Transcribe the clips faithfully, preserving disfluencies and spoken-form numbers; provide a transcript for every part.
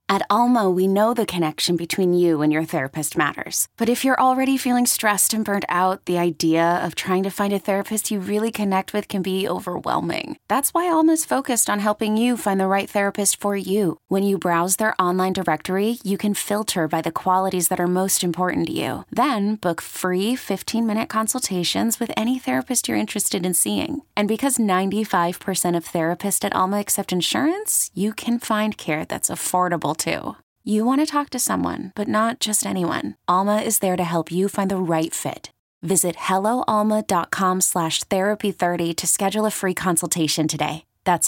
At Alma, we know the connection between you and your therapist matters. But if you're already feeling stressed and burnt out, the idea of trying to find a therapist you really connect with can be overwhelming. That's why Alma's focused on helping you find the right therapist for you. When you browse their online directory, you can filter by the qualities that are most important to you. Then book free fifteen-minute consultations with any therapist you're interested in seeing. And because ninety-five percent of therapists at Alma accept insurance, you can find care that's affordable too. You want to talk to someone, but not just anyone. Alma is there to help you find the right fit. Visit helloalma.com slash therapy30 to schedule a free consultation today. That's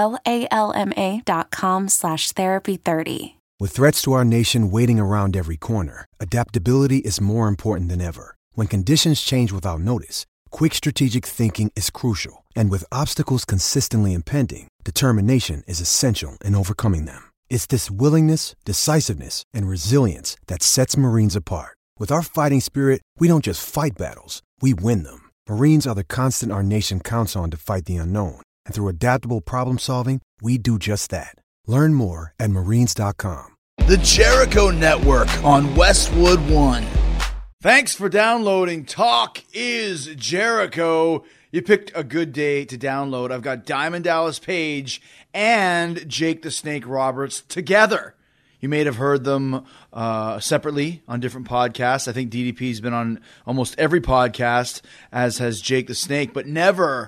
helloalma.com slash therapy30. With threats to our nation waiting around every corner, adaptability is more important than ever. When conditions change without notice, quick strategic thinking is crucial. And with obstacles consistently impending, determination is essential in overcoming them. It's this willingness, decisiveness, and resilience that sets Marines apart. With our fighting spirit, we don't just fight battles, we win them. Marines are the constant our nation counts on to fight the unknown. And through adaptable problem solving, we do just that. Learn more at marines dot com. The Jericho Network on Westwood One. Thanks for downloading Talk is Jericho. You picked a good day to download. I've got Diamond Dallas Page and Jake the Snake Roberts together. You may have heard them uh, separately on different podcasts. I think D D P's been on almost every podcast, as has Jake the Snake, but never,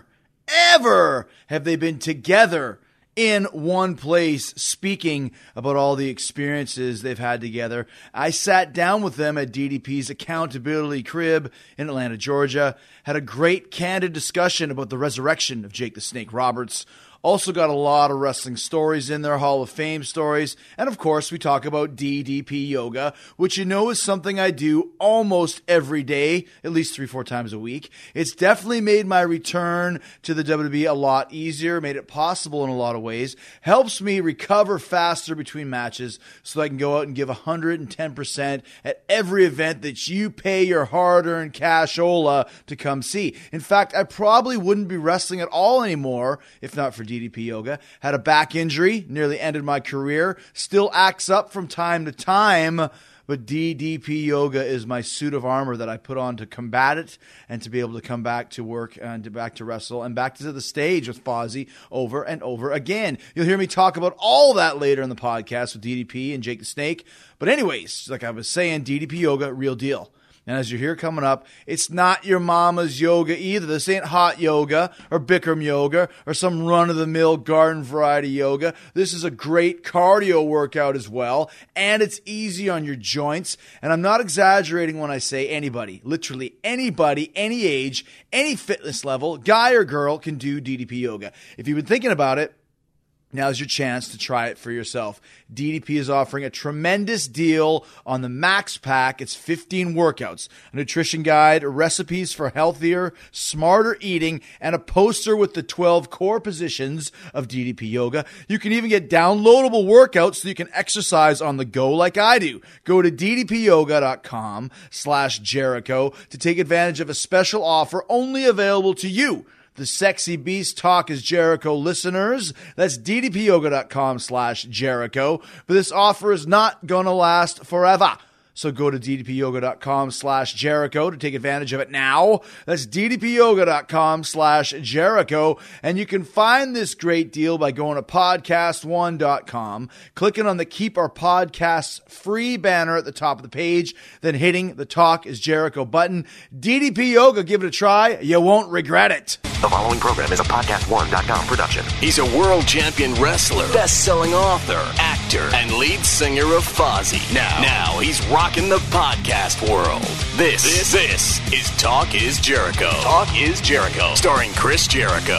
ever have they been together in one place speaking about all the experiences they've had together. I sat down with them at D D P's Accountability Crib in Atlanta, Georgia, had a great candid discussion about the resurrection of Jake the Snake Roberts. Also got a lot of wrestling stories in there, Hall of Fame stories. And of course, we talk about D D P Yoga, which you know is something I do almost every day, at least three, four times a week. It's definitely made my return to the W W E a lot easier, made it possible in a lot of ways. Helps me recover faster between matches so I can go out and give one hundred ten percent at every event that you pay your hard-earned cashola to come see. In fact, I probably wouldn't be wrestling at all anymore if not for D D P Yoga. Had a back injury, nearly ended my career, still acts up from time to time, but D D P Yoga is my suit of armor that I put on to combat it and to be able to come back to work and to back to wrestle and back to the stage with Fozzy over and over again. You'll hear me talk about all that later in the podcast with D D P and Jake the Snake. But anyways, like I was saying, D D P Yoga, real deal. And as you hear coming up, it's not your mama's yoga either. This ain't hot yoga or Bikram yoga or some run-of-the-mill garden variety yoga. This is a great cardio workout as well, and it's easy on your joints. And I'm not exaggerating when I say anybody, literally anybody, any age, any fitness level, guy or girl can do D D P yoga. If you've been thinking about it, now's your chance to try it for yourself. D D P is offering a tremendous deal on the Max Pack. It's fifteen workouts, a nutrition guide, recipes for healthier, smarter eating, and a poster with the twelve core positions of D D P Yoga. You can even get downloadable workouts so you can exercise on the go like I do. Go to ddpyoga.com slash Jericho to take advantage of a special offer only available to you, the Sexy Beast Talk is Jericho listeners. That's ddpyoga.com slash Jericho. But this offer is not going to last forever. So go to ddpyoga.com slash Jericho to take advantage of it now. That's ddpyoga.com slash Jericho. And you can find this great deal by going to podcast one dot com, clicking on the Keep Our Podcasts Free banner at the top of the page, then hitting the Talk is Jericho button. D D P Yoga, give it a try. You won't regret it. The following program is a podcast one dot com production. He's a world champion wrestler, best-selling author, actor, and lead singer of Fozzy. Now, now he's rocking the podcast world. This, this, this is Talk is Jericho. Talk is Jericho, starring Chris Jericho.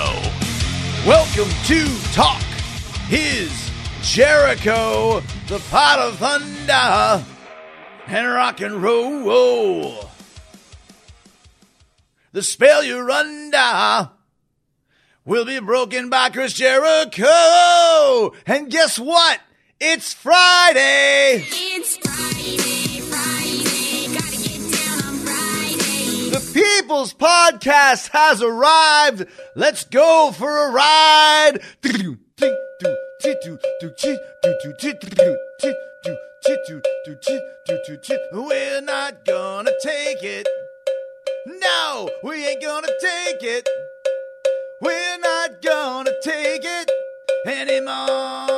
Welcome to Talk is Jericho, the pot of thunder and rock and roll. The spell you're under will be broken by Chris Jericho. And guess what? It's Friday. It's Friday, Friday. Gotta get down on Friday. The People's Podcast has arrived. Let's go for a ride. We're not gonna take it. No, we ain't gonna take it. We're not gonna take it anymore.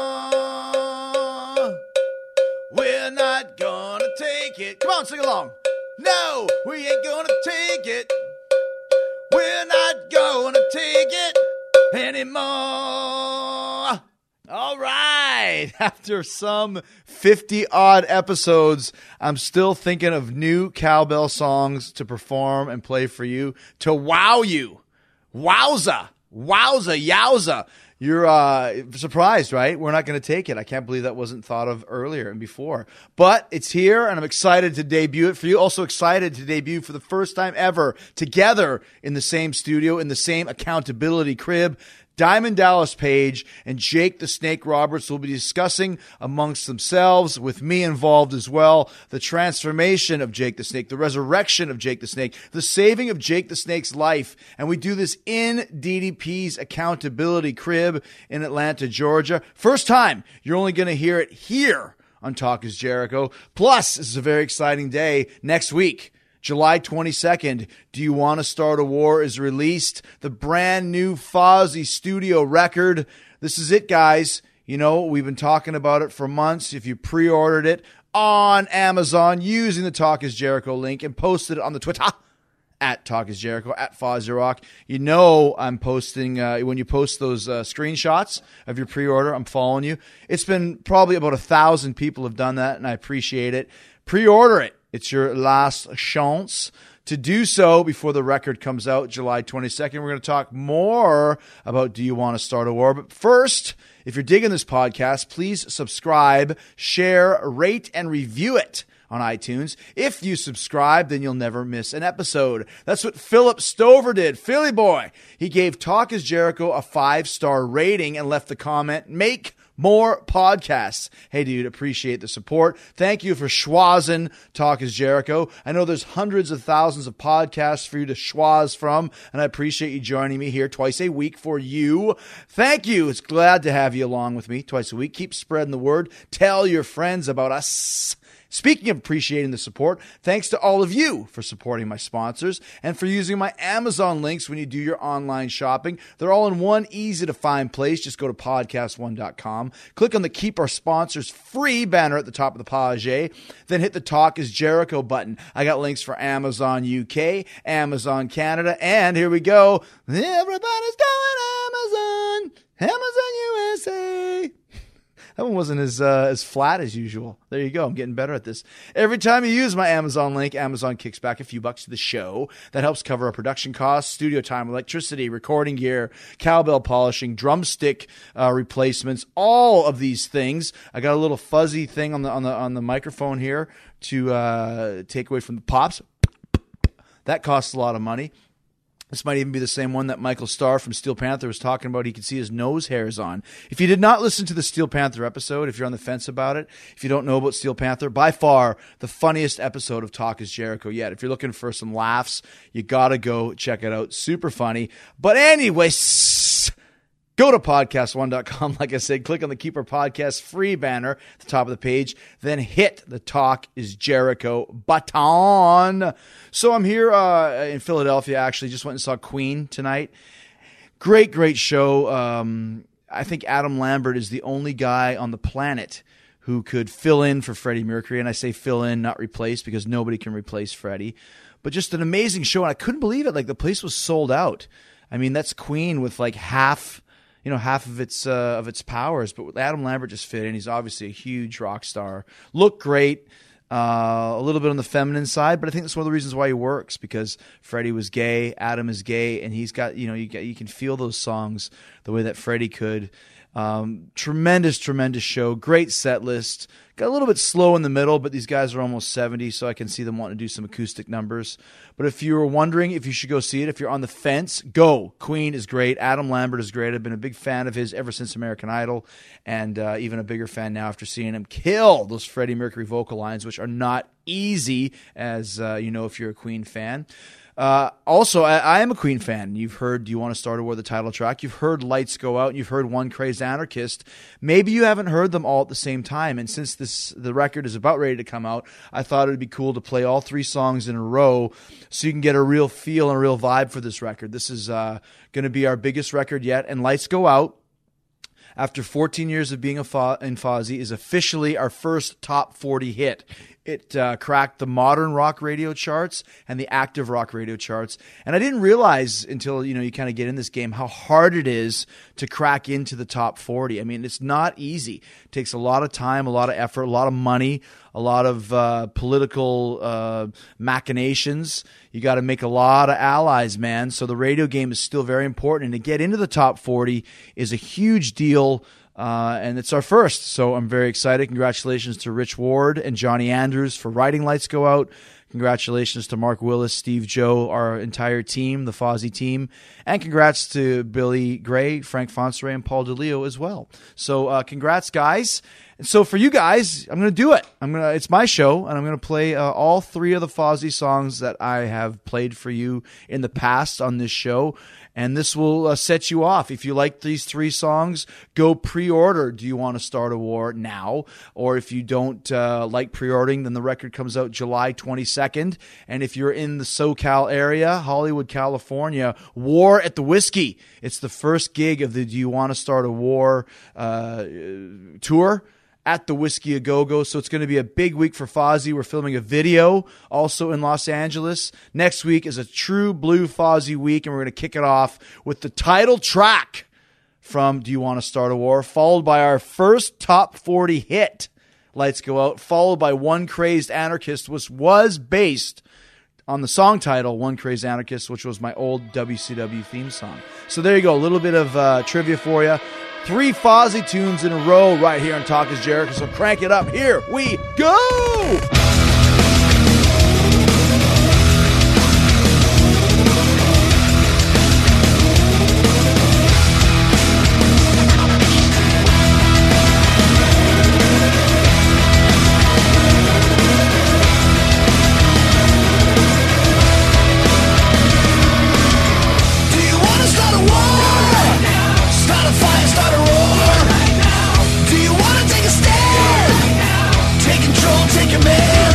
We're not gonna take it. Come on, sing along. No, we ain't gonna take it. We're not gonna take it anymore. All right. After some fifty odd episodes, I'm still thinking of new cowbell songs to perform and play for you to wow you. Wowza. Wowza. Yowza. You're uh, surprised, right? We're not going to take it. I can't believe that wasn't thought of earlier and before. But it's here, and I'm excited to debut it for you. Also excited to debut for the first time ever together in the same studio, in the same accountability crib. Diamond Dallas Page and Jake the Snake Roberts will be discussing amongst themselves, with me involved as well, the transformation of Jake the Snake, the resurrection of Jake the Snake, the saving of Jake the Snake's life. And we do this in D D P's accountability crib in Atlanta, Georgia. First time, you're only going to hear it here on Talk is Jericho. Plus, this is a very exciting day next week. July twenty-second, Do You Want to Start a War is released. The brand new Fozzy studio record. This is it, guys. You know, we've been talking about it for months. If you pre-ordered it on Amazon using the Talk is Jericho link and posted it on the Twitter at Talk is Jericho, at Fozzy Rock, you know I'm posting, uh, when you post those uh, screenshots of your pre-order, I'm following you. It's been probably about a thousand people have done that, and I appreciate it. Pre-order it. It's your last chance to do so before the record comes out July twenty-second. We're going to talk more about Do You Want to Start a War? But first, if you're digging this podcast, please subscribe, share, rate, and review it on iTunes. If you subscribe, then you'll never miss an episode. That's what Philip Stover did. Philly boy. He gave Talk is Jericho a five-star rating and left the comment, "Make more podcasts." Hey, dude, appreciate the support. Thank you for schwazzing Talk is Jericho. I know there's hundreds of thousands of podcasts for you to schwazz from, and I appreciate you joining me here twice a week for you. Thank you. It's glad to have you along with me twice a week. Keep spreading the word. Tell your friends about us. Speaking of appreciating the support, thanks to all of you for supporting my sponsors and for using my Amazon links when you do your online shopping. They're all in one easy-to-find place. Just go to podcast one dot com. Click on the Keep Our Sponsors Free banner at the top of the page. Then hit the Talk is Jericho button. I got links for Amazon U K, Amazon Canada, and here we go. Everybody's going Amazon. Amazon U S A. That one wasn't as uh, as flat as usual. There you go. I'm getting better at this. Every time you use my Amazon link, Amazon kicks back a few bucks to the show. That helps cover our production costs, studio time, electricity, recording gear, cowbell polishing, drumstick uh, replacements, all of these things. I got a little fuzzy thing on the on the on the microphone here to uh, take away from the pops. That costs a lot of money. This might even be the same one that Michael Starr from Steel Panther was talking about. He could see his nose hairs on. If you did not listen to the Steel Panther episode, if you're on the fence about it, if you don't know about Steel Panther, by far the funniest episode of Talk is Jericho yet. If you're looking for some laughs, you got to go check it out. Super funny. But anyway, go to podcast one dot com. Like I said, click on the Keep Our Podcast Free banner at the top of the page. Then hit the Talk is Jericho button. So I'm here uh, in Philadelphia, actually. Just went and saw Queen tonight. Great, great show. Um, I think Adam Lambert is the only guy on the planet who could fill in for Freddie Mercury. And I say fill in, not replace, because nobody can replace Freddie. But just an amazing show. And I couldn't believe it. Like, the place was sold out. I mean, that's Queen with like half... you know, half of its uh, of its powers, but Adam Lambert just fit in. He's obviously a huge rock star. Looked great, uh, a little bit on the feminine side, but I think that's one of the reasons why he works, because Freddie was gay, Adam is gay, and he's got, you know, you get, you can feel those songs the way that Freddie could. Um, tremendous, tremendous show. Great set list. Got a little bit slow in the middle, but these guys are almost seventy, so I can see them wanting to do some acoustic numbers. But if you were wondering if you should go see it, if you're on the fence, go. Queen is great. Adam Lambert is great. I've been a big fan of his ever since American Idol, and uh, even a bigger fan now after seeing him kill those Freddie Mercury vocal lines, which are not easy, as uh, you know if you're a Queen fan. Uh, also, I, I am a Queen fan. You've heard Do You Want to Start a War, the title track. You've heard Lights Go Out, and you've heard One Crazed Anarchist. Maybe you haven't heard them all at the same time, and since this the record is about ready to come out, I thought it would be cool to play all three songs in a row so you can get a real feel and a real vibe for this record. This is uh, going to be our biggest record yet, and Lights Go Out, after fourteen years of being a Fo- in Fozzy, is officially our first top forty hit. It uh, cracked the modern rock radio charts and the active rock radio charts. And I didn't realize until, you know, you kind of get in this game how hard it is to crack into the top forty. I mean, it's not easy. It takes a lot of time, a lot of effort, a lot of money, a lot of uh, political uh, machinations. You got to make a lot of allies, man. So the radio game is still very important. And to get into the top forty is a huge deal. Uh, and it's our first, so I'm very excited. Congratulations to Rich Ward and Johnny Andrews for writing Lights Go Out. Congratulations to Mark Willis, Steve Joe, our entire team, the Fozzy team. And congrats to Billy Gray, Frank Fonsere, and Paul DeLeo as well. So uh, congrats, guys. And so for you guys, I'm going to do it. I'm gonna. It's my show, and I'm going to play uh, all three of the Fozzy songs that I have played for you in the past on this show. And this will uh, set you off. If you like these three songs, go pre-order Do You Want to Start a War now? Or if you don't uh, like pre-ordering, then the record comes out July twenty-second. And if you're in the SoCal area, Hollywood, California, War at the Whiskey. It's the first gig of the Do You Want to Start a War uh, tour at the Whiskey A Go-Go. So it's going to be a big week for Fozzy. We're filming a video also in Los Angeles. Next week is a true blue Fozzy week, and we're going to kick it off with the title track from Do You Want to Start a War, followed by our first top forty hit, Lights Go Out, followed by One Crazed Anarchist, which was based on the song title, One Crazed Anarchist, which was my old W C W theme song. So there you go, a little bit of uh, trivia for you. Three Fozzy tunes in a row right here on Talk is Jericho, so crank it up. Here we go! Take control, take command.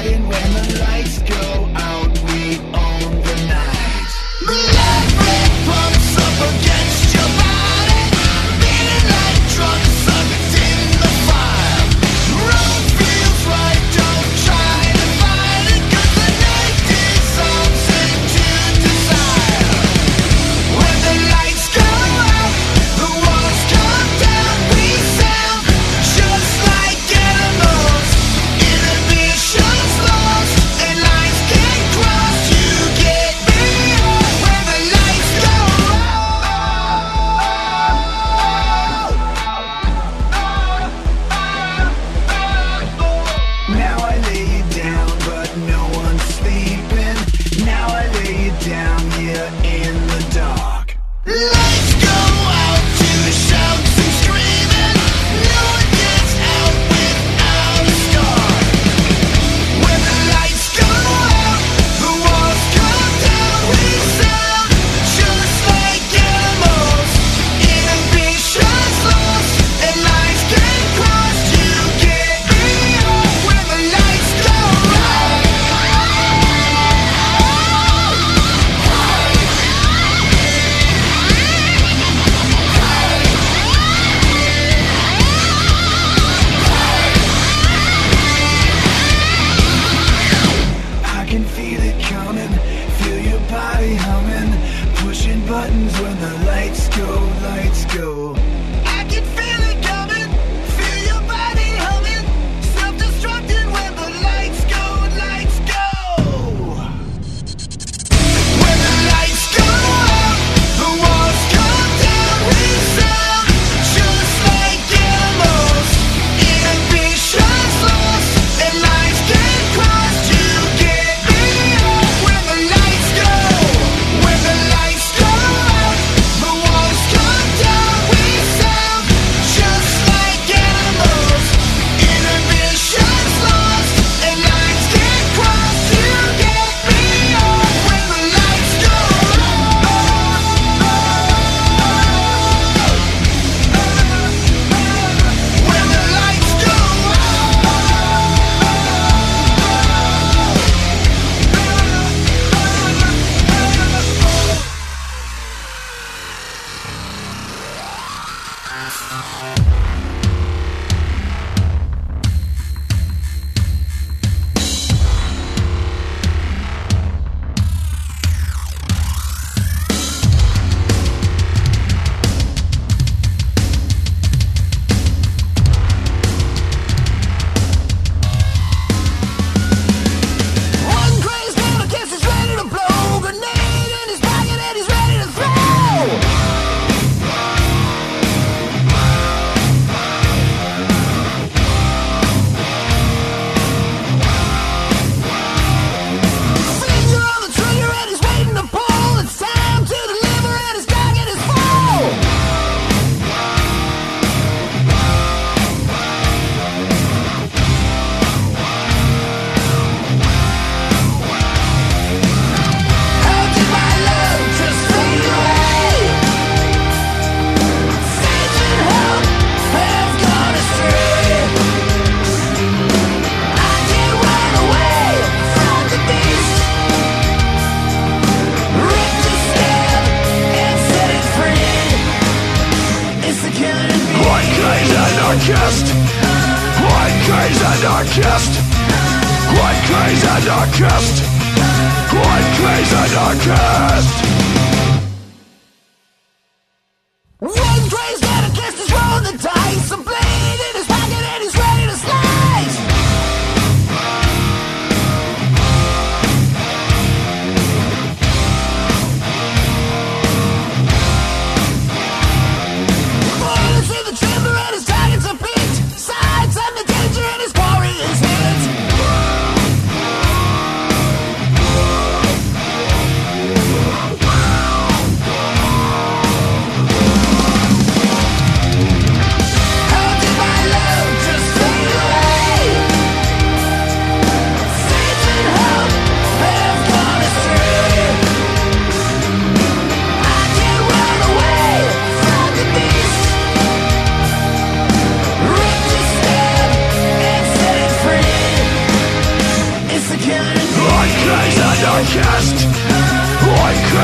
riding when the lights go out. We own the night. The light red pumps up against your body, feeling like drunk suckers in the fire. Road feels right, don't try to fight it, 'cause the night dissolves into desire. When the lights go out, the walls come down, we sound just like animals. Inhibition's lost and lines can't cross. You get me on when the lights go out. Now I lay you down, but no one's sleeping. Now I lay you down here in the dark. Lights go out to shouts and screaming. No one gets out without a start. When the lights go out, the walls come down. We sound just like animals. Inhibition's lost and lines can't cross. You get me on when the lights go out. I can feel it coming, feel your body humming, pushing buttons when the lights go, lights go. I can feel it coming, feel your body humming, self-destructing when the lights go, lights go. When the lights go out, the walls come down, we sound just like animals. Inhibition's lost and lines can't cross. You get me on when the lights go. When the lights go out, the walls come down, we sound just like animals. Inhibition's lost and lines can't cross. You get me on when the lights go when the lights go One crazed anarchist is ready to blow, grenade in his pocket and he's ready to throw. Finger on the trigger and he's waiting to pull. It's time to deliver and his target is full. How did my love just fade away? Faith and hope have gone astray. I can't run away from the beast. Rip the stab and set it free. It's the killer in me. One crazy anarchist. One crazy anarchist. One crazy anarchist. One crazy anarchist. One crazy anarchist is rolling the dice. A blade in his pocket and he's ready to slice. Bullets in the chamber and his targets are picked. Sights on the danger and his warriors hit.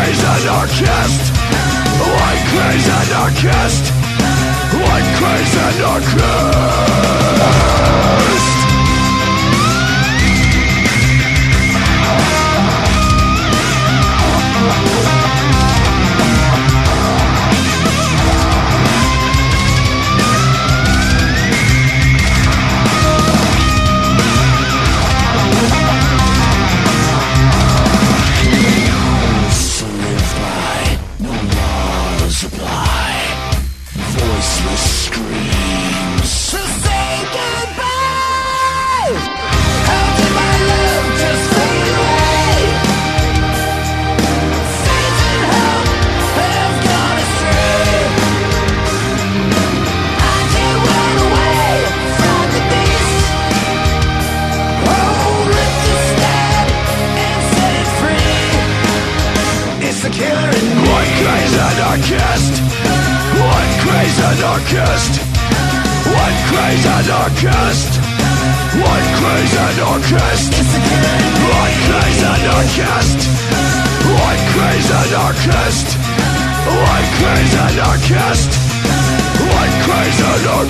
crazy anarchist. One crazy anarchist. One crazy anarchist. Voiceless screams to say goodbye. How did my love just fade away? Faith and hope have gone astray. I can't run away from the beast. Oh, rip the stab and set it free. It's the killer in me. One crazy anarchist. One crazy anarchist. One crazy anarchist. One crazy anarchist. One crazy anarchist. One crazy anarchist. One crazy anarchist. One crazy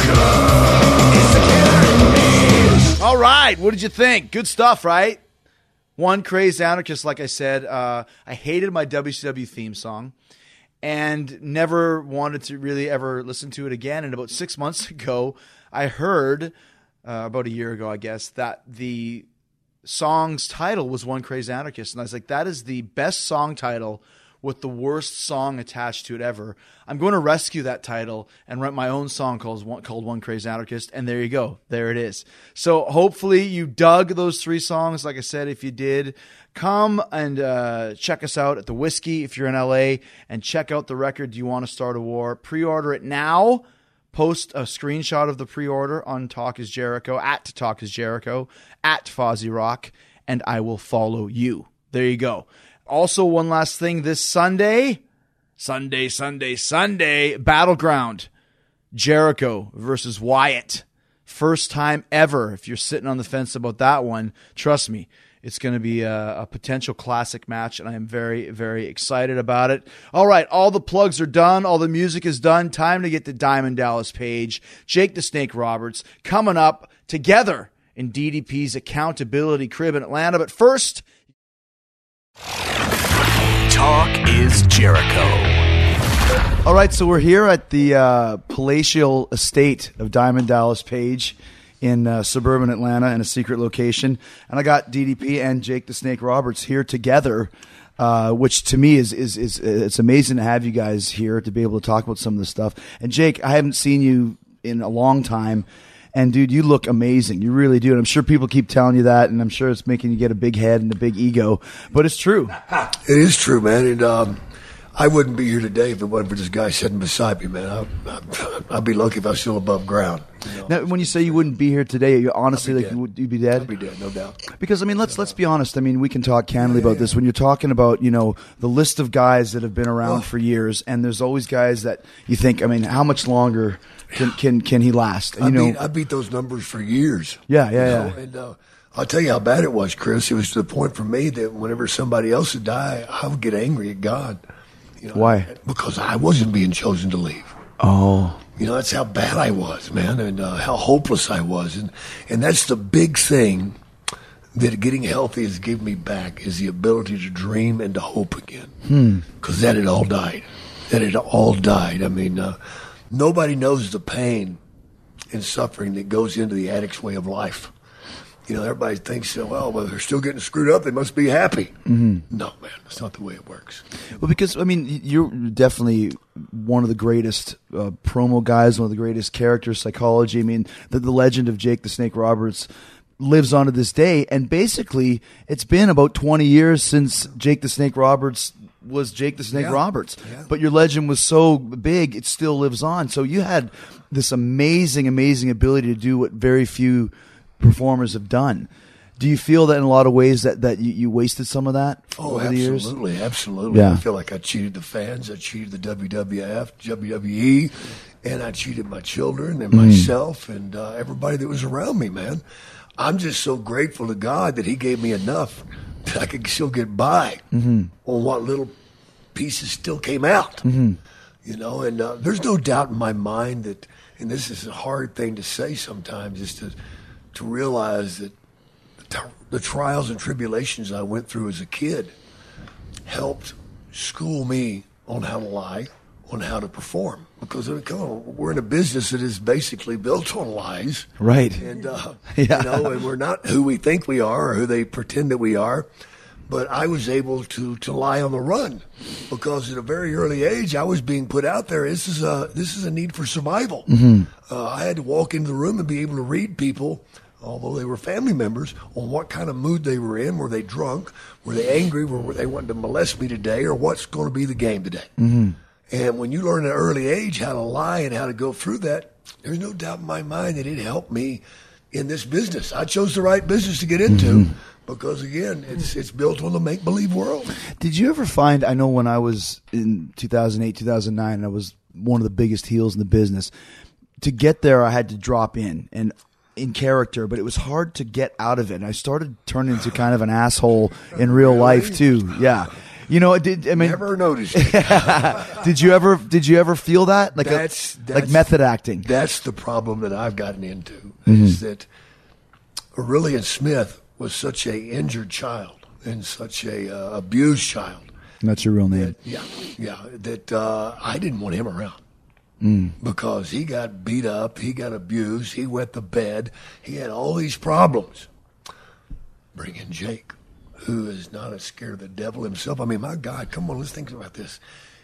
anarchist. All right, what did you think? Good stuff, right? One crazy anarchist, like I said. Uh, I hated my W C W theme song and never wanted to really ever listen to it again. And about six months ago, I heard, uh, about a year ago, I guess, that the song's title was One Crazy Anarchist. And I was like, that is the best song title with the worst song attached to it ever. I'm going to rescue that title and write my own song called One, called One Crazy Anarchist. And there you go. There it is. So hopefully you dug those three songs. Like I said, if you did, come and uh, check us out at the Whiskey if you're in L A, and check out the record, Do You Want to Start a War? Pre-order it now. Post a screenshot of the pre-order on Talk is Jericho, at Talk is Jericho, at Fozzy Rock, and I will follow you. There you go. Also, one last thing, this Sunday, Sunday, Sunday, Sunday, Battleground, Jericho versus Wyatt. First time ever. If you're sitting on the fence about that one, trust me, it's going to be a, a potential classic match, and I am very, very excited about it. All right, all the plugs are done. All the music is done. Time to get to Diamond Dallas Page, Jake the Snake Roberts, coming up together in D D P's Accountability Crib in Atlanta. But first, Talk is Jericho. all right, so we're here at the uh, palatial estate of Diamond Dallas Page in uh, suburban Atlanta in a secret location. And I got D D P and Jake the Snake Roberts here together, uh, which to me is, is, is, it's amazing to have you guys here to be able to talk about some of this stuff. And Jake, I haven't seen you in a long time. And dude, you look amazing. You really do. And I'm sure people keep telling you that, and I'm sure it's making you get a big head and a big ego, but it's true. It is true, man. And um, I wouldn't be here today if it wasn't for this guy sitting beside me, man. I, I, I'd be lucky if I was still above ground. You know? Now, when you say you wouldn't be here today, you honestly, like, dead. would you be dead? I'd be dead, no doubt. Because, I mean, let's let's be honest. I mean, we can talk candidly about this. When you're talking about, you know, the list of guys that have been around Oh. for years, and there's always guys that you think, I mean, how much longer can can, can he last? And, I you know, beat, I beat those numbers for years. Yeah, yeah, you know? yeah. And uh, I'll tell you how bad it was, Chris. It was to the point for me that whenever somebody else would die, I would get angry at God. You know, Why? Because I wasn't being chosen to leave. oh, You know, that's how bad I was, man, and uh, how hopeless I was. And, and that's the big thing that getting healthy has given me back, is the ability to dream and to hope again. Because that had all died. That had all died. I mean, uh, nobody knows the pain and suffering that goes into the addict's way of life. You know, everybody thinks, well, well, they're still getting screwed up, they must be happy. Mm-hmm. No, man, that's not the way it works. well, because, I mean, you're definitely one of the greatest uh, promo guys, one of the greatest characters, psychology. I mean, the, the legend of Jake the Snake Roberts lives on to this day. And basically, it's been about twenty years since Jake the Snake Roberts was Jake the Snake Yeah. Roberts. Yeah. But your legend was so big, it still lives on. So you had this amazing, amazing ability to do what very few performers have done. Do you feel that in a lot of ways that, that you, you wasted some of that Oh, over the years? absolutely, absolutely. Yeah. I feel like I cheated the fans, I cheated the W W F, W W E, and I cheated my children and myself and uh, everybody that was around me, man. I'm just so grateful to God that He gave me enough that I could still get by on what little pieces still came out. Mm-hmm. You know, and uh, there's no doubt in my mind that, and this is a hard thing to say sometimes, is to to realize that the, the trials and tribulations I went through as a kid helped school me on how to lie, on how to perform. Because I mean, come on, we're in a business that is basically built on lies, right? And uh, yeah. you know, and we're not who we think we are or who they pretend that we are. But I was able to, to lie on the run because at a very early age I was being put out there. This is a this is a need for survival. Mm-hmm. Uh, I had to walk into the room and be able to read people, although they were family members, on what kind of mood they were in. Were they drunk? Were they angry? Were they wanting to molest me today? Or what's going to be the game today? Mm-hmm. And when you learn at an early age how to lie and how to go through that, there's no doubt in my mind that it helped me in this business. I chose the right business to get into. Mm-hmm. Because, again, it's it's built on the make-believe world. Did you ever find, I know when I was in two thousand eight, two thousand nine, and I was one of the biggest heels in the business, to get there I had to drop in and in character, but it was hard to get out of it. And I started turning into kind of an asshole in real really? life, too. Yeah. You know, did I mean? Never noticed it. did you ever? Did you ever feel that, like that's, a, that's, like method acting? That's the problem that I've gotten into. Mm-hmm. Is that Aurelian Smith was such a injured child and such a uh, abused child. That's your real name. That, yeah, yeah. That uh, I didn't want him around mm. because he got beat up, he got abused, he wet the bed, he had all these problems. Bring in Jake, who is not as scared of the devil himself. I mean, my God, come on, let's think about this.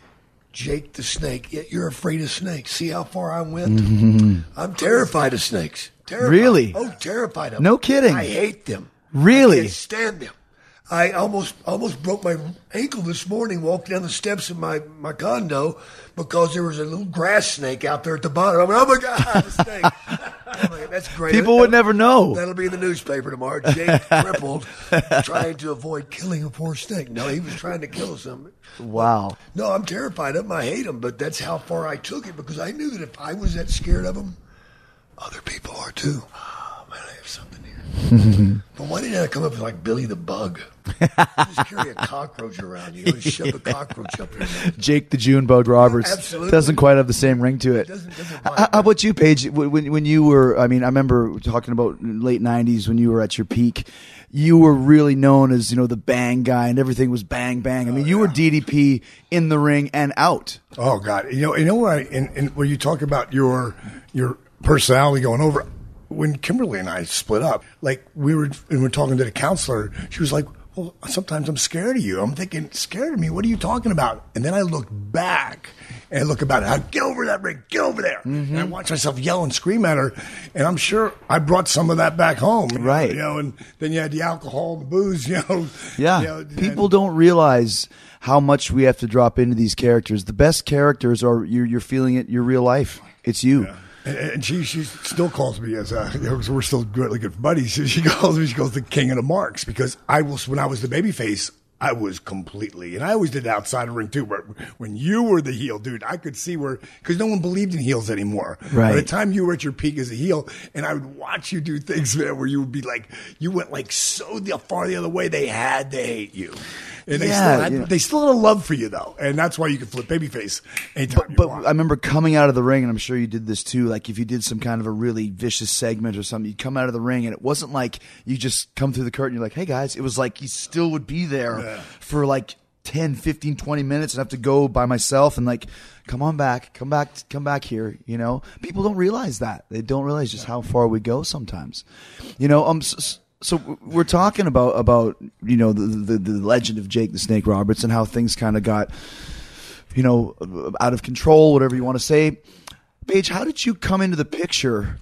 Jake the snake, yet you're afraid of snakes. See how far I went? Mm-hmm. I'm terrified of snakes. Terrified. Really? Oh, terrified of them. No kidding. I hate them. Really? I can't stand them. I almost almost broke my ankle this morning walking down the steps of my, my condo because there was a little grass snake out there at the bottom. I mean, oh, my God, a snake. I'm like, that's great. People would never know. That'll be in the newspaper tomorrow. Jake crippled trying to avoid killing a poor snake. No, he was trying to kill somebody. Wow. No, I'm terrified of them. I hate them, but that's how far I took it because I knew that if I was that scared of them, other people are too. Oh, man, I have something here. But why didn't I come up with like Billy the Bug? Just carry a cockroach around you and shove a cockroach up your nose. Jake the June Bug Roberts. Absolutely. Doesn't quite have the same ring to it. Doesn't, doesn't how, how about you, Paige? When, when you were, I mean, I remember talking about late nineties when you were at your peak. You were really known as, you know, the bang guy, and everything was bang, bang. I mean, oh, you yeah. were D D P in the ring and out. Oh, God. You know, you know what? I, and, and when you talk about your your personality going over, when Kimberly and I split up, like we were, and we were talking to the counselor, she was like, well, sometimes I'm scared of you. I'm thinking, scared of me? What are you talking about? And then I look back and I look about it. I get over that ring, get over there. Mm-hmm. And I watch myself yell and scream at her. And I'm sure I brought some of that back home. Right. You know, and then you had the alcohol, the booze, you know. Yeah. You know, People and, don't realize how much we have to drop into these characters. The best characters are you're, you're feeling it, your real life. It's you. Yeah. And she she still calls me as a, we're still really good buddies. She calls me, she goes the king of the marks because I was, when I was the babyface, I was completely, and I always did it outside the ring too, but when you were the heel, dude, I could see where, because no one believed in heels anymore. Right. By the time you were at your peak as a heel, and I would watch you do things, man, where you would be like, you went like so far the other way, they had to hate you. And they, yeah, still had, yeah. they still had a love for you, though. And that's why you could flip babyface anytime you But want. I remember coming out of the ring, and I'm sure you did this too, like if you did some kind of a really vicious segment or something, you'd come out of the ring, and it wasn't like you just come through the curtain, you're like, hey, guys. It was like you still would be there yeah. for like ten, fifteen, twenty minutes and have to go by myself and like, come on back, come back, come back here, you know? People don't realize that. They don't realize just how far we go sometimes. You know, um. So, So we're talking about, about you know, the, the, the legend of Jake the Snake Roberts and how things kind of got, you know, out of control, whatever you want to say. Paige, how did you come into the picture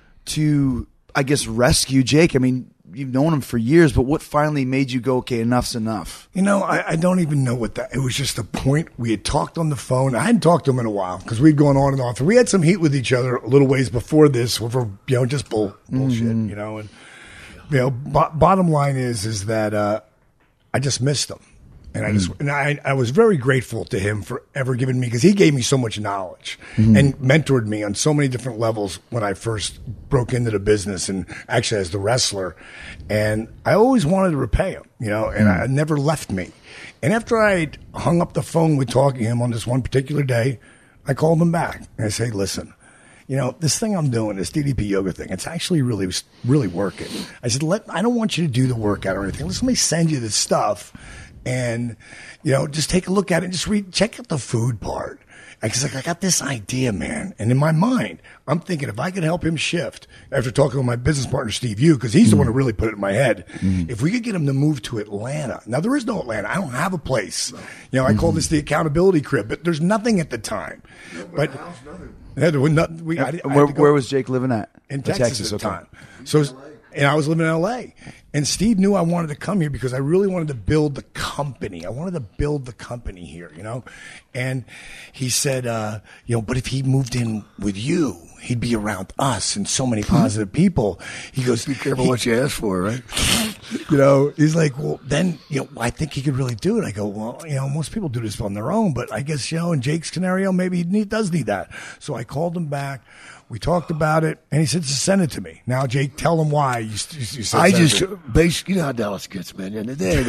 to, I guess, rescue Jake? I mean, you've known him for years, but what finally made you go, okay, enough's enough? You know, I, I don't even know what that, it was just a point. We had talked on the phone. I hadn't talked to him in a while because we'd gone on and off. We had some heat with each other a little ways before this for, you know, just bull, bullshit, mm-hmm. you know, and, you know, bo- bottom line is, is that uh, I just missed him. And I just, and I, I was very grateful to him for ever giving me, because he gave me so much knowledge mm-hmm. and mentored me on so many different levels when I first broke into the business and actually as the wrestler. And I always wanted to repay him, you know, and mm-hmm. I never left me. And after I hung up the phone with talking to him on this one particular day, I called him back. And I said, listen, you know, this thing I'm doing, this D D P yoga thing, it's actually really, really working. I said, let, I don't want you to do the workout or anything. Let me send you this stuff and, you know, just take a look at it and just read, check out the food part. Because like, I got this idea, man. And in my mind, I'm thinking if I could help him shift after talking with my business partner, Steve Yu, because he's mm. the one who really put it in my head. Mm. If we could get him to move to Atlanta. Now, there is no Atlanta. I don't have a place. You know, I mm-hmm. call this the accountability crib, but there's nothing at the time. No, but house, yeah, there was not, we, I, I where, where was Jake living at? In Texas, Texas at the okay. time. So, and I was living in L A. And Steve knew I wanted to come here because I really wanted to build the company. I wanted to build the company here, you know. And he said, uh, you know, but if he moved in with you, he'd be around us and so many positive people. He goes, be careful he, what you ask for, right? You know, he's like, well, then, you know, I think he could really do it. I go, well, you know, most people do this on their own, but I guess, you know, in Jake's scenario, maybe he need, does need that. So I called him back. We talked about it, and he said, just send it to me. Now, Jake, tell him why you, you said I just, basically, you know how Dallas gets, man.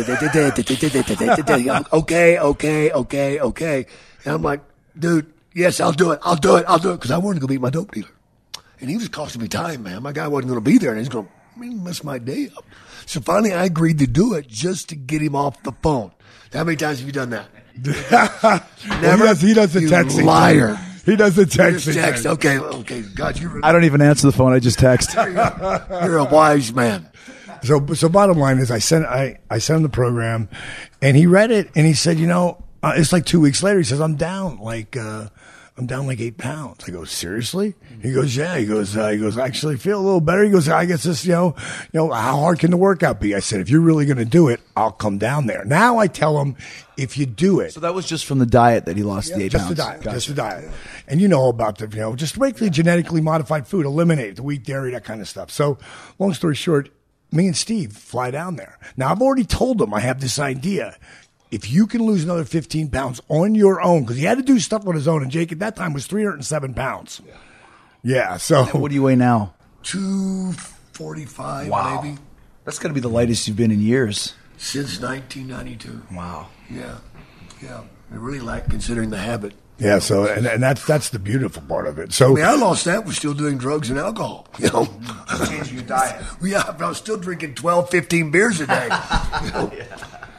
Okay, okay, okay, okay. And I'm like, dude, yes, I'll do it. I'll do it. I'll do it. Because I wanted to go meet my dope dealer. And he was costing me time, man. My guy wasn't going to be there, and he's going to mess my day up. So finally, I agreed to do it just to get him off the phone. How many times have you done that? Never. Well, he, does, he does the you texting. Liar. He does the texting. Text. Okay, okay. God, you. I don't even answer the phone. I just text. You're a wise man. So, so bottom line is, I sent I I sent him the program, and he read it, and he said, you know, uh, it's like two weeks later. He says, I'm down like uh, I'm down like eight pounds. I go, seriously? He goes, yeah. He goes, uh, he goes, I actually feel a little better. He goes, I guess this, you know, you know, how hard can the workout be? I said, if you're really going to do it, I'll come down there. Now I tell him, if you do it. So that was just from the diet that he lost yeah, the eight just pounds. The diet, gotcha. Just the diet. And you know all about the, you know, just regularly genetically modified food, eliminate the wheat, dairy, that kind of stuff. So long story short, me and Steve fly down there. Now I've already told him I have this idea. If you can lose another fifteen pounds on your own, because he had to do stuff on his own, and Jake at that time was three hundred seven pounds. Yeah. Yeah, so. And what do you weigh now? two forty-five, wow. maybe. That's got to be the lightest you've been in years. Since nineteen ninety-two. Wow. Yeah, yeah. I really like considering the habit. Yeah, so, and, and that's that's the beautiful part of it. So I mean, I lost that. We're still doing drugs and alcohol, you know. Changing your diet. Yeah, I was still drinking twelve, fifteen beers a day. You know? Yeah.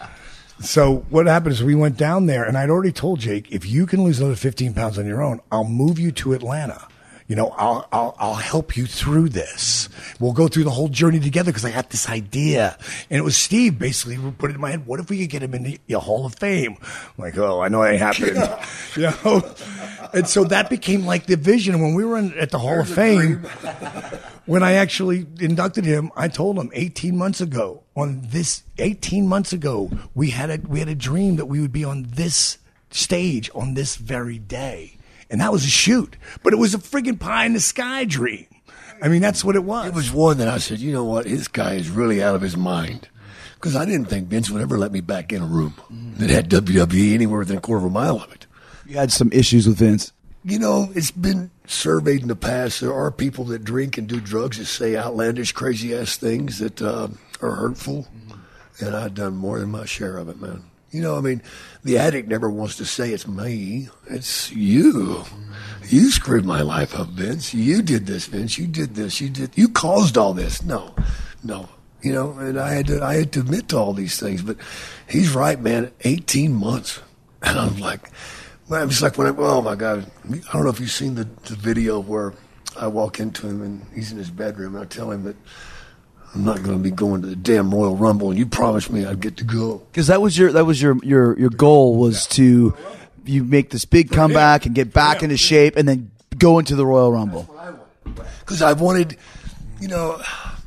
So what happened is we went down there, and I'd already told Jake, if you can lose another fifteen pounds on your own, I'll move you to Atlanta. You know, I'll I'll I'll help you through this. We'll go through the whole journey together because I got this idea, and it was Steve basically who put it in my head. What if we could get him in the, the Hall of Fame? I'm like, oh, I know it ain't happening, you know. And so that became like the vision. And when we were in, at the Hall There's of Fame, when I actually inducted him, I told him eighteen months ago on this. eighteen months ago, we had a we had a dream that we would be on this stage on this very day. And that was a shoot. But it was a friggin' pie in the sky dream. I mean, that's what it was. It was one that I said, you know what, this guy is really out of his mind. Because I didn't think Vince would ever let me back in a room that had W W E anywhere within a quarter of a mile of it. You had some issues with Vince. You know, it's been surveyed in the past. There are people that drink and do drugs that say outlandish, crazy-ass things that uh, are hurtful. And I've done more than my share of it, man. You know, I mean, the addict never wants to say it's me. It's you. You screwed my life up, Vince. You did this, Vince. You did this. You did. You caused all this. No, no. You know, and I had to. I had to admit to all these things. But he's right, man. Eighteen months, and I'm like, man, it's like when I. Oh my God! I don't know if you've seen the, the video where I walk into him and he's in his bedroom and I tell him that I'm not going to be going to the damn Royal Rumble, and you promised me I'd get to go. Because that was your that was your your your goal was to you make this big comeback and get back into shape, and then go into the Royal Rumble. Because I wanted, you know,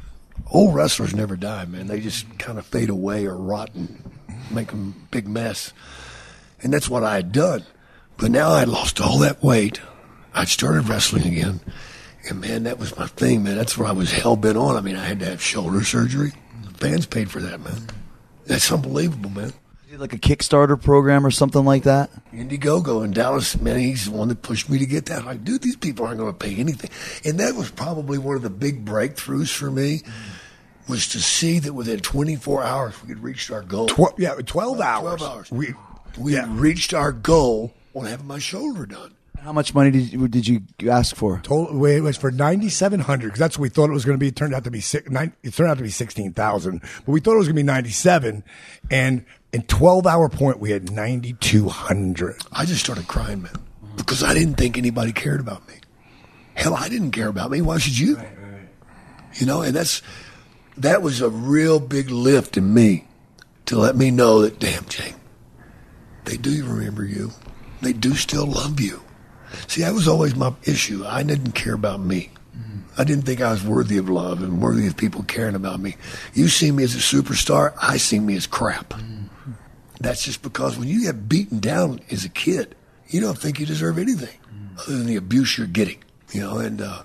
old wrestlers never die, man. They just kind of fade away or rot and make a big mess, and that's what I had done. But now I had lost all that weight. I started wrestling again. And, man, that was my thing, man. That's what I was hell-bent on. I mean, I had to have shoulder surgery. The fans paid for that, man. That's unbelievable, man. You did like a Kickstarter program or something like that? Indiegogo in Dallas, man, he's the one that pushed me to get that. I'm like, dude, these people aren't going to pay anything. And that was probably one of the big breakthroughs for me was to see that within twenty-four hours we had reached our goal. Tw- yeah, twelve hours. twelve hours. We, We yeah. had reached our goal on having my shoulder done. How much money did you, did you ask for? Total, it was for ninety-seven hundred because that's what we thought it was going to be. It turned out to be six, nine, it turned out to be sixteen thousand, but we thought it was going to be ninety-seven. And in twelve hour point, we had ninety-two hundred. I just started crying, man, because I didn't think anybody cared about me. Hell, I didn't care about me. Why should you? Right, right. You know, and that's that was a real big lift in me to let me know that, damn, Jake, they do remember you. They do still love you. See, that was always my issue. I didn't care about me. Mm-hmm. I didn't think I was worthy of love and worthy of people caring about me. You see me as a superstar, I see me as crap. Mm-hmm. That's just because when you get beaten down as a kid, you don't think you deserve anything mm-hmm. other than the abuse you're getting. You know, and uh,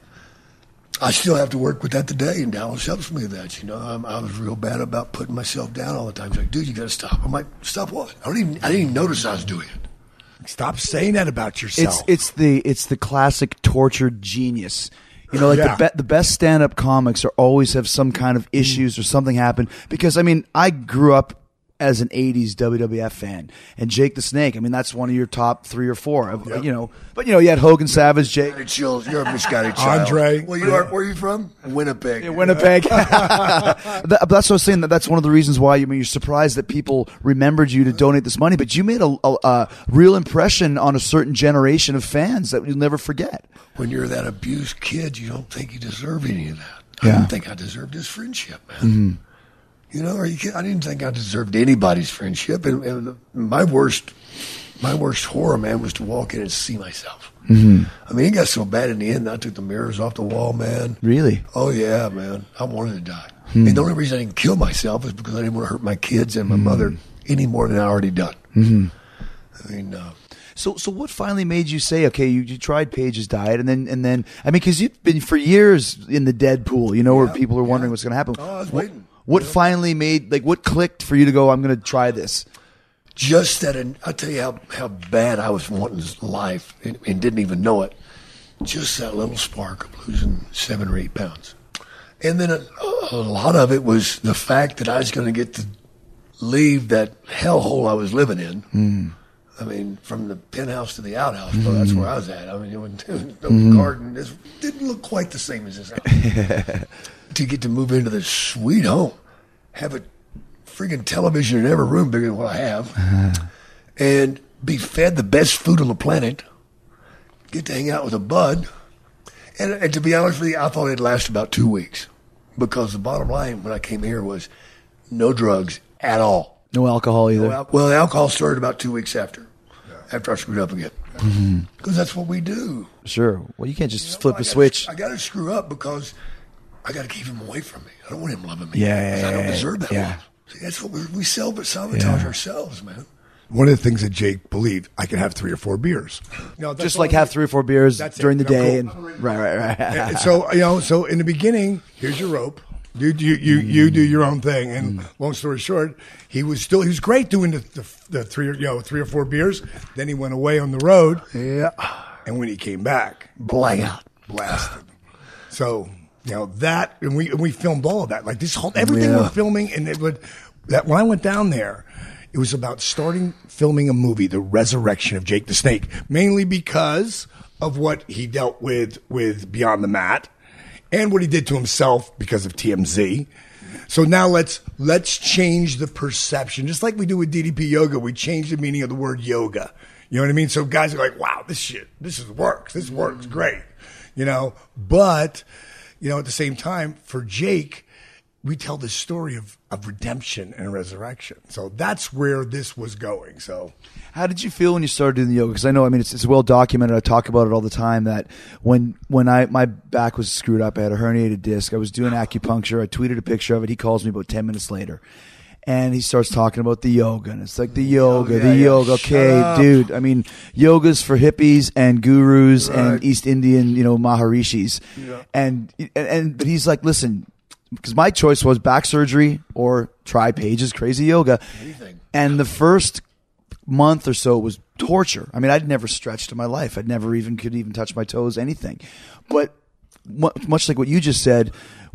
I still have to work with that today, and Dallas helps me with that. You know, I'm, I was real bad about putting myself down all the time. He's like, dude, you got to stop. I'm like, stop what? I don't even. I didn't even notice I was doing it. Stop saying that about yourself. It's it's the it's the classic tortured genius. You know, like Yeah. the be- the best stand up comics are always have some kind of issues or something happen. Because I mean, I grew up as an eighties W W F fan, and Jake the Snake. I mean, that's one of your top three or four. Of, Yep. You know, but you know, you had Hogan, Savage, Jake. Misguided chills. You're a misguided child. Andre. Well, you are. Where are you from? Winnipeg. Yeah, Winnipeg. That- that's what I was saying. That that's one of the reasons why you I mean you're surprised that people remembered you to donate this money, but you made a, a, a real impression on a certain generation of fans that you'll never forget. When you're that abused kid, you don't think you deserve any of that. Yeah. I didn't think I deserved his friendship, man. Mm-hmm. You know, are you kidding? I didn't think I deserved anybody's friendship. And, and my worst, my worst horror, man, was to walk in and see myself. Mm-hmm. I mean, it got so bad in the end. I took the mirrors off the wall, man. Really? Oh yeah, man. I wanted to die. Hmm. And the only reason I didn't kill myself is because I didn't want to hurt my kids and my mm-hmm. mother any more than I already done. Mm-hmm. I mean. Uh, So, so what finally made you say, okay, you, you tried Paige's diet, and then, and then, I mean, because you've been for years in the dead pool, you know, yeah, where people are wondering yeah. what's going to happen. Oh, I was what, waiting. What yeah. finally made, like, what clicked for you to go, I'm going to try this? Just that, and I'll tell you how, how bad I was wanting life and, and didn't even know it. Just that little spark of losing seven or eight pounds. And then a, a lot of it was the fact that I was going to get to leave that hellhole I was living in. Mm. I mean, from the penthouse to the outhouse, mm-hmm. well, that's where I was at. I mean, it was, the mm-hmm. garden this didn't look quite the same as this house. To get to move into this sweet home, have a friggin' television in every room bigger than what I have, uh-huh. and be fed the best food on the planet, get to hang out with a bud, and, and to be honest with you, I thought it'd last about two weeks, because the bottom line when I came here was no drugs at all. No alcohol either. No al- well, the alcohol started about two weeks after, yeah. after I screwed up again. Because mm-hmm. that's what we do. Sure. Well, you can't just you know, flip I a gotta, switch. I got to screw up because I got to keep him away from me. I don't want him loving me. Yeah, yeah, I don't yeah, deserve that yeah. love. See, that's what we, we self-sabotage yeah. ourselves, man. One of the things that Jake believed, I could have three or four beers. You know, just like have three or four beers during it. the You know, day. cool. And, right, right, right. And so, you know, so in the beginning, here's your rope. Dude, you you, mm. you do your own thing. And mm. long story short, he was still he was great doing the, the the three or you know three or four beers. Then he went away on the road. Yeah. And when he came back, blank, blasted. So you know that, and we and we filmed all of that. Like this whole everything yeah. we're filming, and it would that when I went down there, it was about starting filming a movie, The Resurrection of Jake the Snake, mainly because of what he dealt with with Beyond the Mat. And what he did to himself because of T M Z. So now let's let's change the perception. Just like we do with D D P Yoga, we change the meaning of the word yoga. You know what I mean? So guys are like, wow, this shit, this is works. This works great. You know, but, you know, at the same time, for Jake, we tell this story of, of redemption and resurrection. So that's where this was going. So how did you feel when you started doing the yoga? Because I know, I mean, it's, it's well documented. I talk about it all the time that when when I my back was screwed up, I had a herniated disc. I was doing acupuncture. I tweeted a picture of it. He calls me about ten minutes later. And he starts talking about the yoga. And it's like the yoga, oh, yeah, the yeah. yoga. Okay, dude. I mean, yoga's for hippies and gurus right. and East Indian, you know, Maharishis. Yeah. And, and, and but he's like, listen, because my choice was back surgery or try Paige's crazy yoga. Anything. And the first month or so was torture. I mean, I'd never stretched in my life. I'd never even could even touch my toes, anything. But much like what you just said,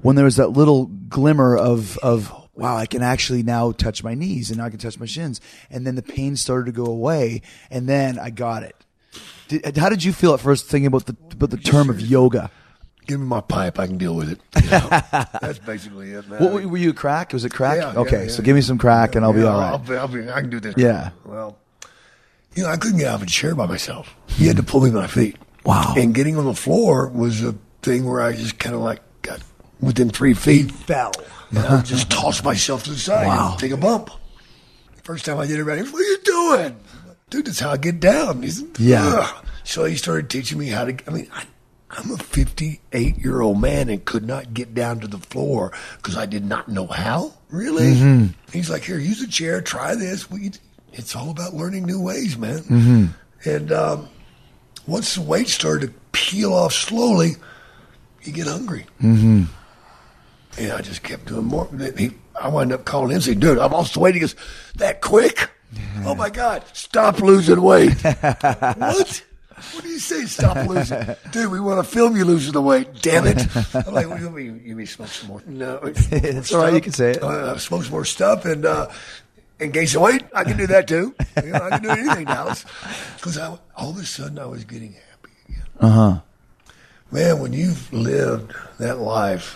when there was that little glimmer of, of wow, I can actually now touch my knees and now I can touch my shins. And then the pain started to go away, and then I got it. Did, how did you feel at first thinking about the about the term of yoga? Give me my pipe, I can deal with it. You know, that's basically it, man. What, were you crack? Was it crack? Yeah, okay, yeah, yeah, so give me some crack yeah, and I'll yeah, be all right. I'll be, I'll be, I can do this. Yeah. Well, you know, I couldn't get out of a chair by myself. He had to pull me by my feet. Wow. And getting on the floor was a thing where I just kind of like got within three feet. Fell. And I just tossed myself to the side Wow. and take a bump. First time I did it, everybody, what are you doing? Dude, that's how I get down. He said, Yeah. Ugh. So he started teaching me how to, I mean, I, I'm a fifty-eight-year-old man and could not get down to the floor because I did not know how. Really? Mm-hmm. He's like, here, use a chair, try this. We, it's all about learning new ways, man. Mm-hmm. And um, once the weight started to peel off slowly, you get hungry. Mm-hmm. And I just kept doing more. He, I wound up calling him and saying, dude, I lost the weight. He goes, that quick? Oh, my God. Stop losing weight. What? What do you say, stop losing? Dude, we want to film you losing the weight. Damn it. I'm like, what do you mean? You mean smoke some more? No. It's all right. You can say it. Uh, smoke some more stuff and, uh, and gain some weight. I can do that, too. You know, I can do anything, Dallas. Because all of a sudden, I was getting happy again. Uh-huh. Man, when you've lived that life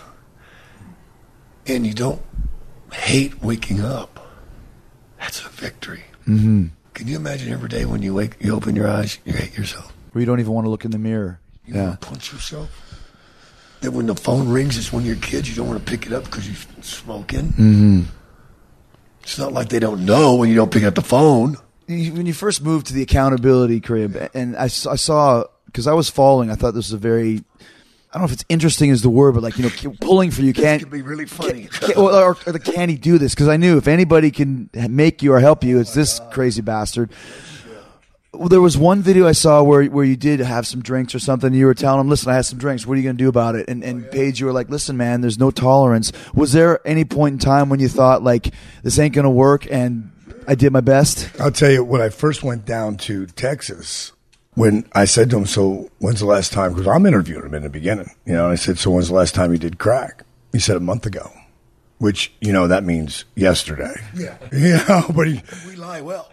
and you don't hate waking up, that's a victory. Mm-hmm. Can you imagine every day when you wake, you open your eyes, you hate yourself? Where you don't even want to look in the mirror. You Yeah. want to punch yourself? That when the phone rings, it's when you're kids, you don't want to pick it up because you're smoking. Mm-hmm. It's not like they don't know when you don't pick up the phone. You- When you first moved to the accountability crib, and I, s- I saw, because I was following, I thought this was a very, I don't know if it's interesting is the word, but like, you know, keep pulling for you This can't. could be really funny. Can, or, or, or the can he do this? Because I knew if anybody can make you or help you, it's this crazy bastard. Well, there was one video I saw where where you did have some drinks or something. And you were telling him, "Listen, I had some drinks. What are you going to do about it?" And and Paige, you were like, "Listen, man, there's no tolerance." Was there any point in time when you thought like this ain't going to work, and I did my best? I'll tell you, when I first went down to Texas, when I said to him, so when's the last time, because I'm interviewing him in the beginning, you know, and I said, so when's the last time you did crack? He said a month ago, which, you know, that means yesterday. Yeah. You know, but he, We lie well.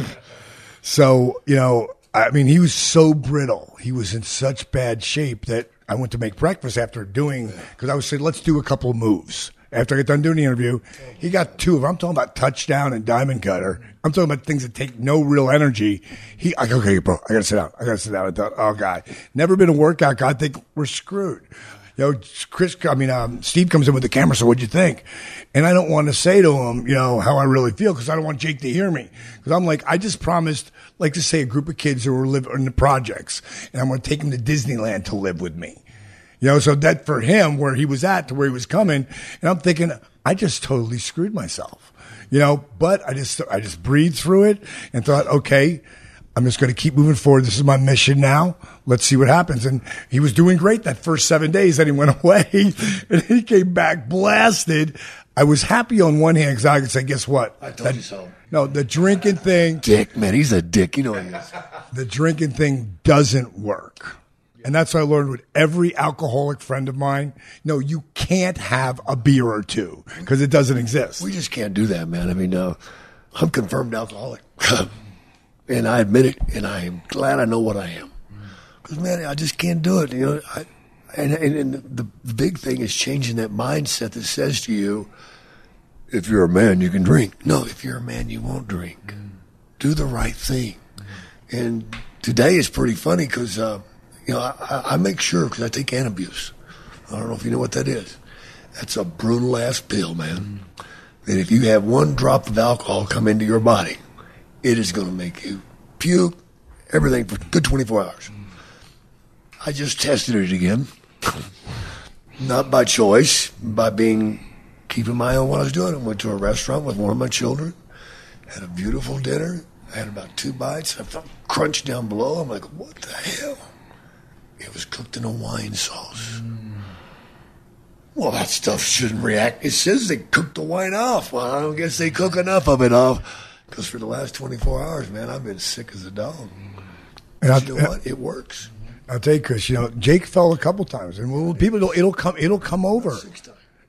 so, you know, I mean, he was so brittle. He was in such bad shape that I went to make breakfast after doing, because I was saying, let's do a couple of moves. After I get done doing the interview, he got two of them. I'm talking about touchdown and diamond cutter. I'm talking about things that take no real energy. He, I go, okay, bro, I got to sit down. I got to sit down. I thought, oh, God, never been a workout guy. I think we're screwed. You know, Chris, I mean, um, Steve comes in with the camera, so what'd you think? And I don't want to say to him, you know, how I really feel, because I don't want Jake to hear me. Because I'm like, I just promised, like to say, a group of kids who were living in the projects, and I'm going to take them to Disneyland to live with me. You know, so that for him, where he was at to where he was coming, and I'm thinking, I just totally screwed myself. You know, but I just, I just breathed through it and thought, okay, I'm just going to keep moving forward. This is my mission now. Let's see what happens. And he was doing great that first seven days. Then he went away and he came back blasted. I was happy on one hand because I could say, guess what? I told That- you so. No, the drinking thing, Dick, man, he's a dick. You know he is. the drinking thing doesn't work. And that's what I learned with every alcoholic friend of mine. No, you can't have a beer or two because it doesn't exist. We just can't do that, man. I mean, uh, I'm confirmed alcoholic. And I admit it, and I am glad I know what I am. Because, man, I just can't do it. You know, I, and, and, and the, the big thing is changing that mindset that says to you, if you're a man, you can drink. No, if you're a man, you won't drink. Do the right thing. And today is pretty funny because, uh, you know, I, I make sure, because I take Antabuse. I don't know if you know what that is. That's a brutal-ass pill, man. That if you have one drop of alcohol come into your body, it is going to make you puke, everything for a good twenty-four hours. I just tested it again. Not by choice, by being, keeping my eye on what I was doing. I went to a restaurant with one of my children, had a beautiful dinner. I had about two bites. I felt crunch down below. I'm like, what the hell? It was cooked in a wine sauce. Well, that stuff shouldn't react. It says they cooked the wine off. Well, I don't guess they cook enough of it off. Because for the last twenty-four hours, man, I've been sick as a dog. And I'll, But you know what? It works. I'll tell you, Chris, you know, Jake fell a couple times. And well, people, don't, it'll come it'll come over. Six times.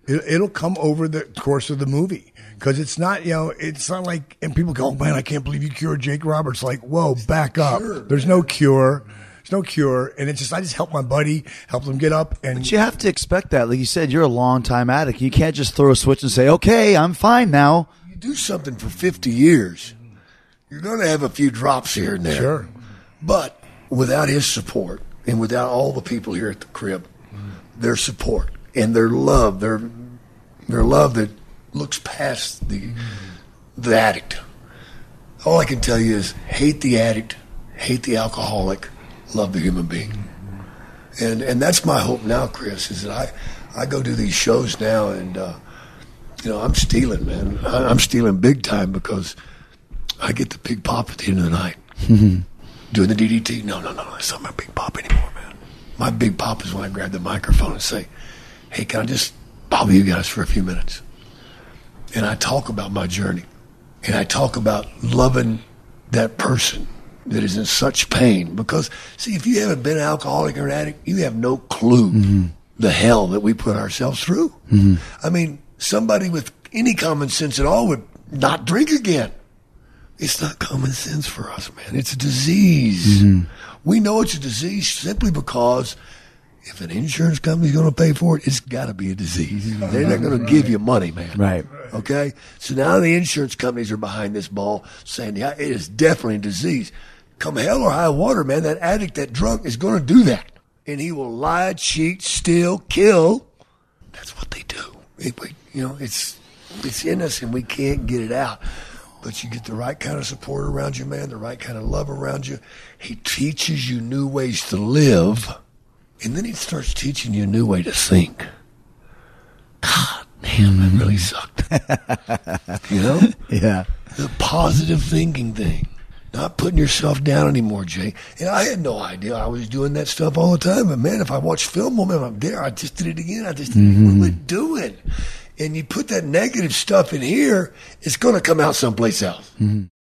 It, it'll come over the course of the movie. Because it's not, you know, it's not like, and people go, oh, man, I can't believe you cured Jake Roberts. Like, whoa, back up. There's no cure. There's no cure. And it's just, I just help my buddy, help him get up. And But you have to expect that. Like you said, you're a long-time addict. You can't just throw a switch and say, okay, I'm fine now. You do something for fifty years, you're going to have a few drops here and there. Sure. But without his support and without all the people here at the crib, their support and their love, their their love that looks past the the addict. All I can tell you is hate the addict, hate the alcoholic, love the human being. And and that's my hope now, Chris, is that I, I go do these shows now and, uh, you know, I'm stealing, man. I, I'm stealing big time because I get the big pop at the end of the night. Doing the D D T, no, no, no, that's not my big pop anymore, man. My big pop is when I grab the microphone and say, hey, can I just bother you guys for a few minutes? And I talk about my journey. And I talk about loving that person that is in such pain. Because, see, if you haven't been an alcoholic or an addict, you have no clue mm-hmm. the hell that we put ourselves through. Mm-hmm. I mean, somebody with any common sense at all would not drink again. It's not common sense for us, man. It's a disease. Mm-hmm. We know it's a disease simply because if an insurance company's going to pay for it, it's got to be a disease. They're not going to give you money, man. Right. Okay? So now the insurance companies are behind this ball saying, yeah, it is definitely a disease. Come hell or high water, man, that addict, that drunk is going to do that. And he will lie, cheat, steal, kill. That's what they do. It, we, you know, it's it's in us and we can't get it out. But you get the right kind of support around you, man, the right kind of love around you. He teaches you new ways to live. And then he starts teaching you a new way to think. God, damn, that really sucked. You know? Yeah. The positive thinking thing. Not putting yourself down anymore, Jay. And I had no idea I was doing that stuff all the time. But, man, if I watch film moment, I'm there. I just did it again. I just did mm-hmm. it. What am I doing? And you put that negative stuff in here, it's going to come out someplace else. Mm-hmm.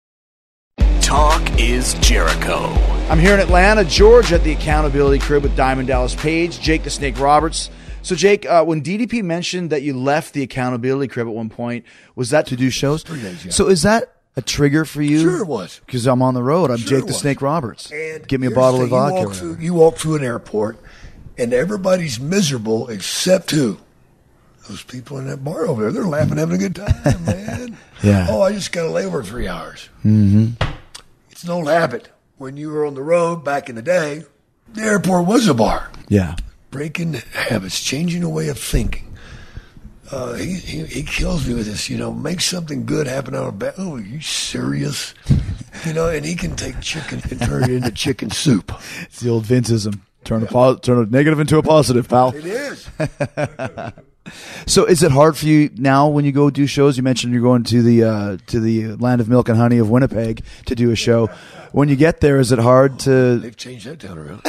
Talk is Jericho. I'm here in Atlanta, Georgia, at the Accountability Crib with Diamond Dallas Page, Jake the Snake Roberts. So, Jake, uh, when D D P mentioned that you left the Accountability Crib at one point, was that to do shows? Three days, yeah. So is that a trigger for you? Sure it was. Because I'm on the road. I'm Sure Jake the Snake Roberts. And Give me a here's bottle the of thing, vodka. You walk, through, you walk through an airport, and everybody's miserable except who? Those people in that bar over there. They're laughing, having a good time, man. Yeah. Oh, I just got to lay over three hours. Mm-hmm. It's an old habit. When you were on the road back in the day, the airport was a bar. Yeah. Breaking habits, changing a way of thinking. Uh, he, he he kills me with this, you know, make something good happen out of bad. Oh, are you serious? You know, and he can take chicken and turn it into chicken soup. It's the old Vinceism. Turn a, po- turn a negative into a positive, pal. It is. So is it hard for you now when you go do shows? You mentioned you're going to the uh, to the land of milk and honey of Winnipeg to do a show. When you get there, is it hard to... They've changed that town around.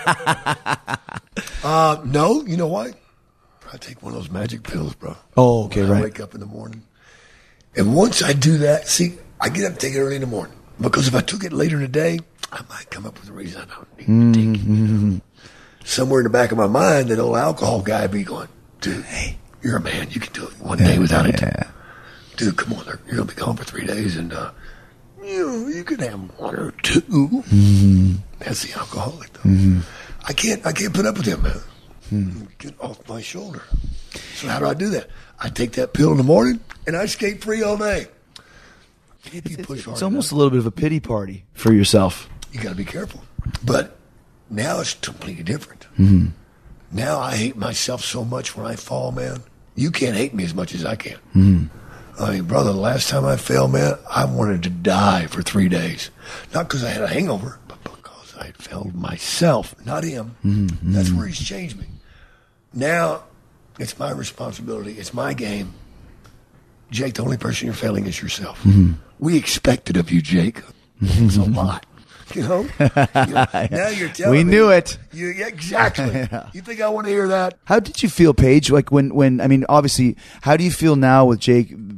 uh, no, you know why? I take one of those magic pills, bro. Oh, okay, when right. I wake up in the morning. And once I do that, see, I get up and take it early in the morning. Because if I took it later in the day, I might come up with a reason I don't need to take Mm-hmm. it. Somewhere in the back of my mind, that old alcohol guy be going, dude, hey, you're a man. You can do it one day without it. Yeah. Dude, come on. You're going to be gone for three days. And, uh, you know, you can have one or two. Mm-hmm. That's the alcoholic, though. Mm-hmm. I can't, I can't put up with him, man. Hmm. Get off my shoulder. So how do I do that? I take that pill in the morning, and I skate free all day. If you push hard It's almost enough, a little bit of a pity party for yourself. you got to be careful. But now it's completely different. Mm-hmm. Now I hate myself so much when I fall, man. You can't hate me as much as I can. Mm-hmm. I mean, brother, the last time I fell, man, I wanted to die for three days. Not because I had a hangover, but because I had failed myself, not him. Mm-hmm. That's where he's changed me. Now, it's my responsibility. It's my game. Jake, the only person you're failing is yourself. Mm-hmm. We expect it of you, Jake. It's a lot. You know? You know, now you're telling We me. knew it. You, yeah, exactly. Yeah. You think I want to hear that? How did you feel, Paige? Like when, when I mean, obviously, how do you feel now with Jake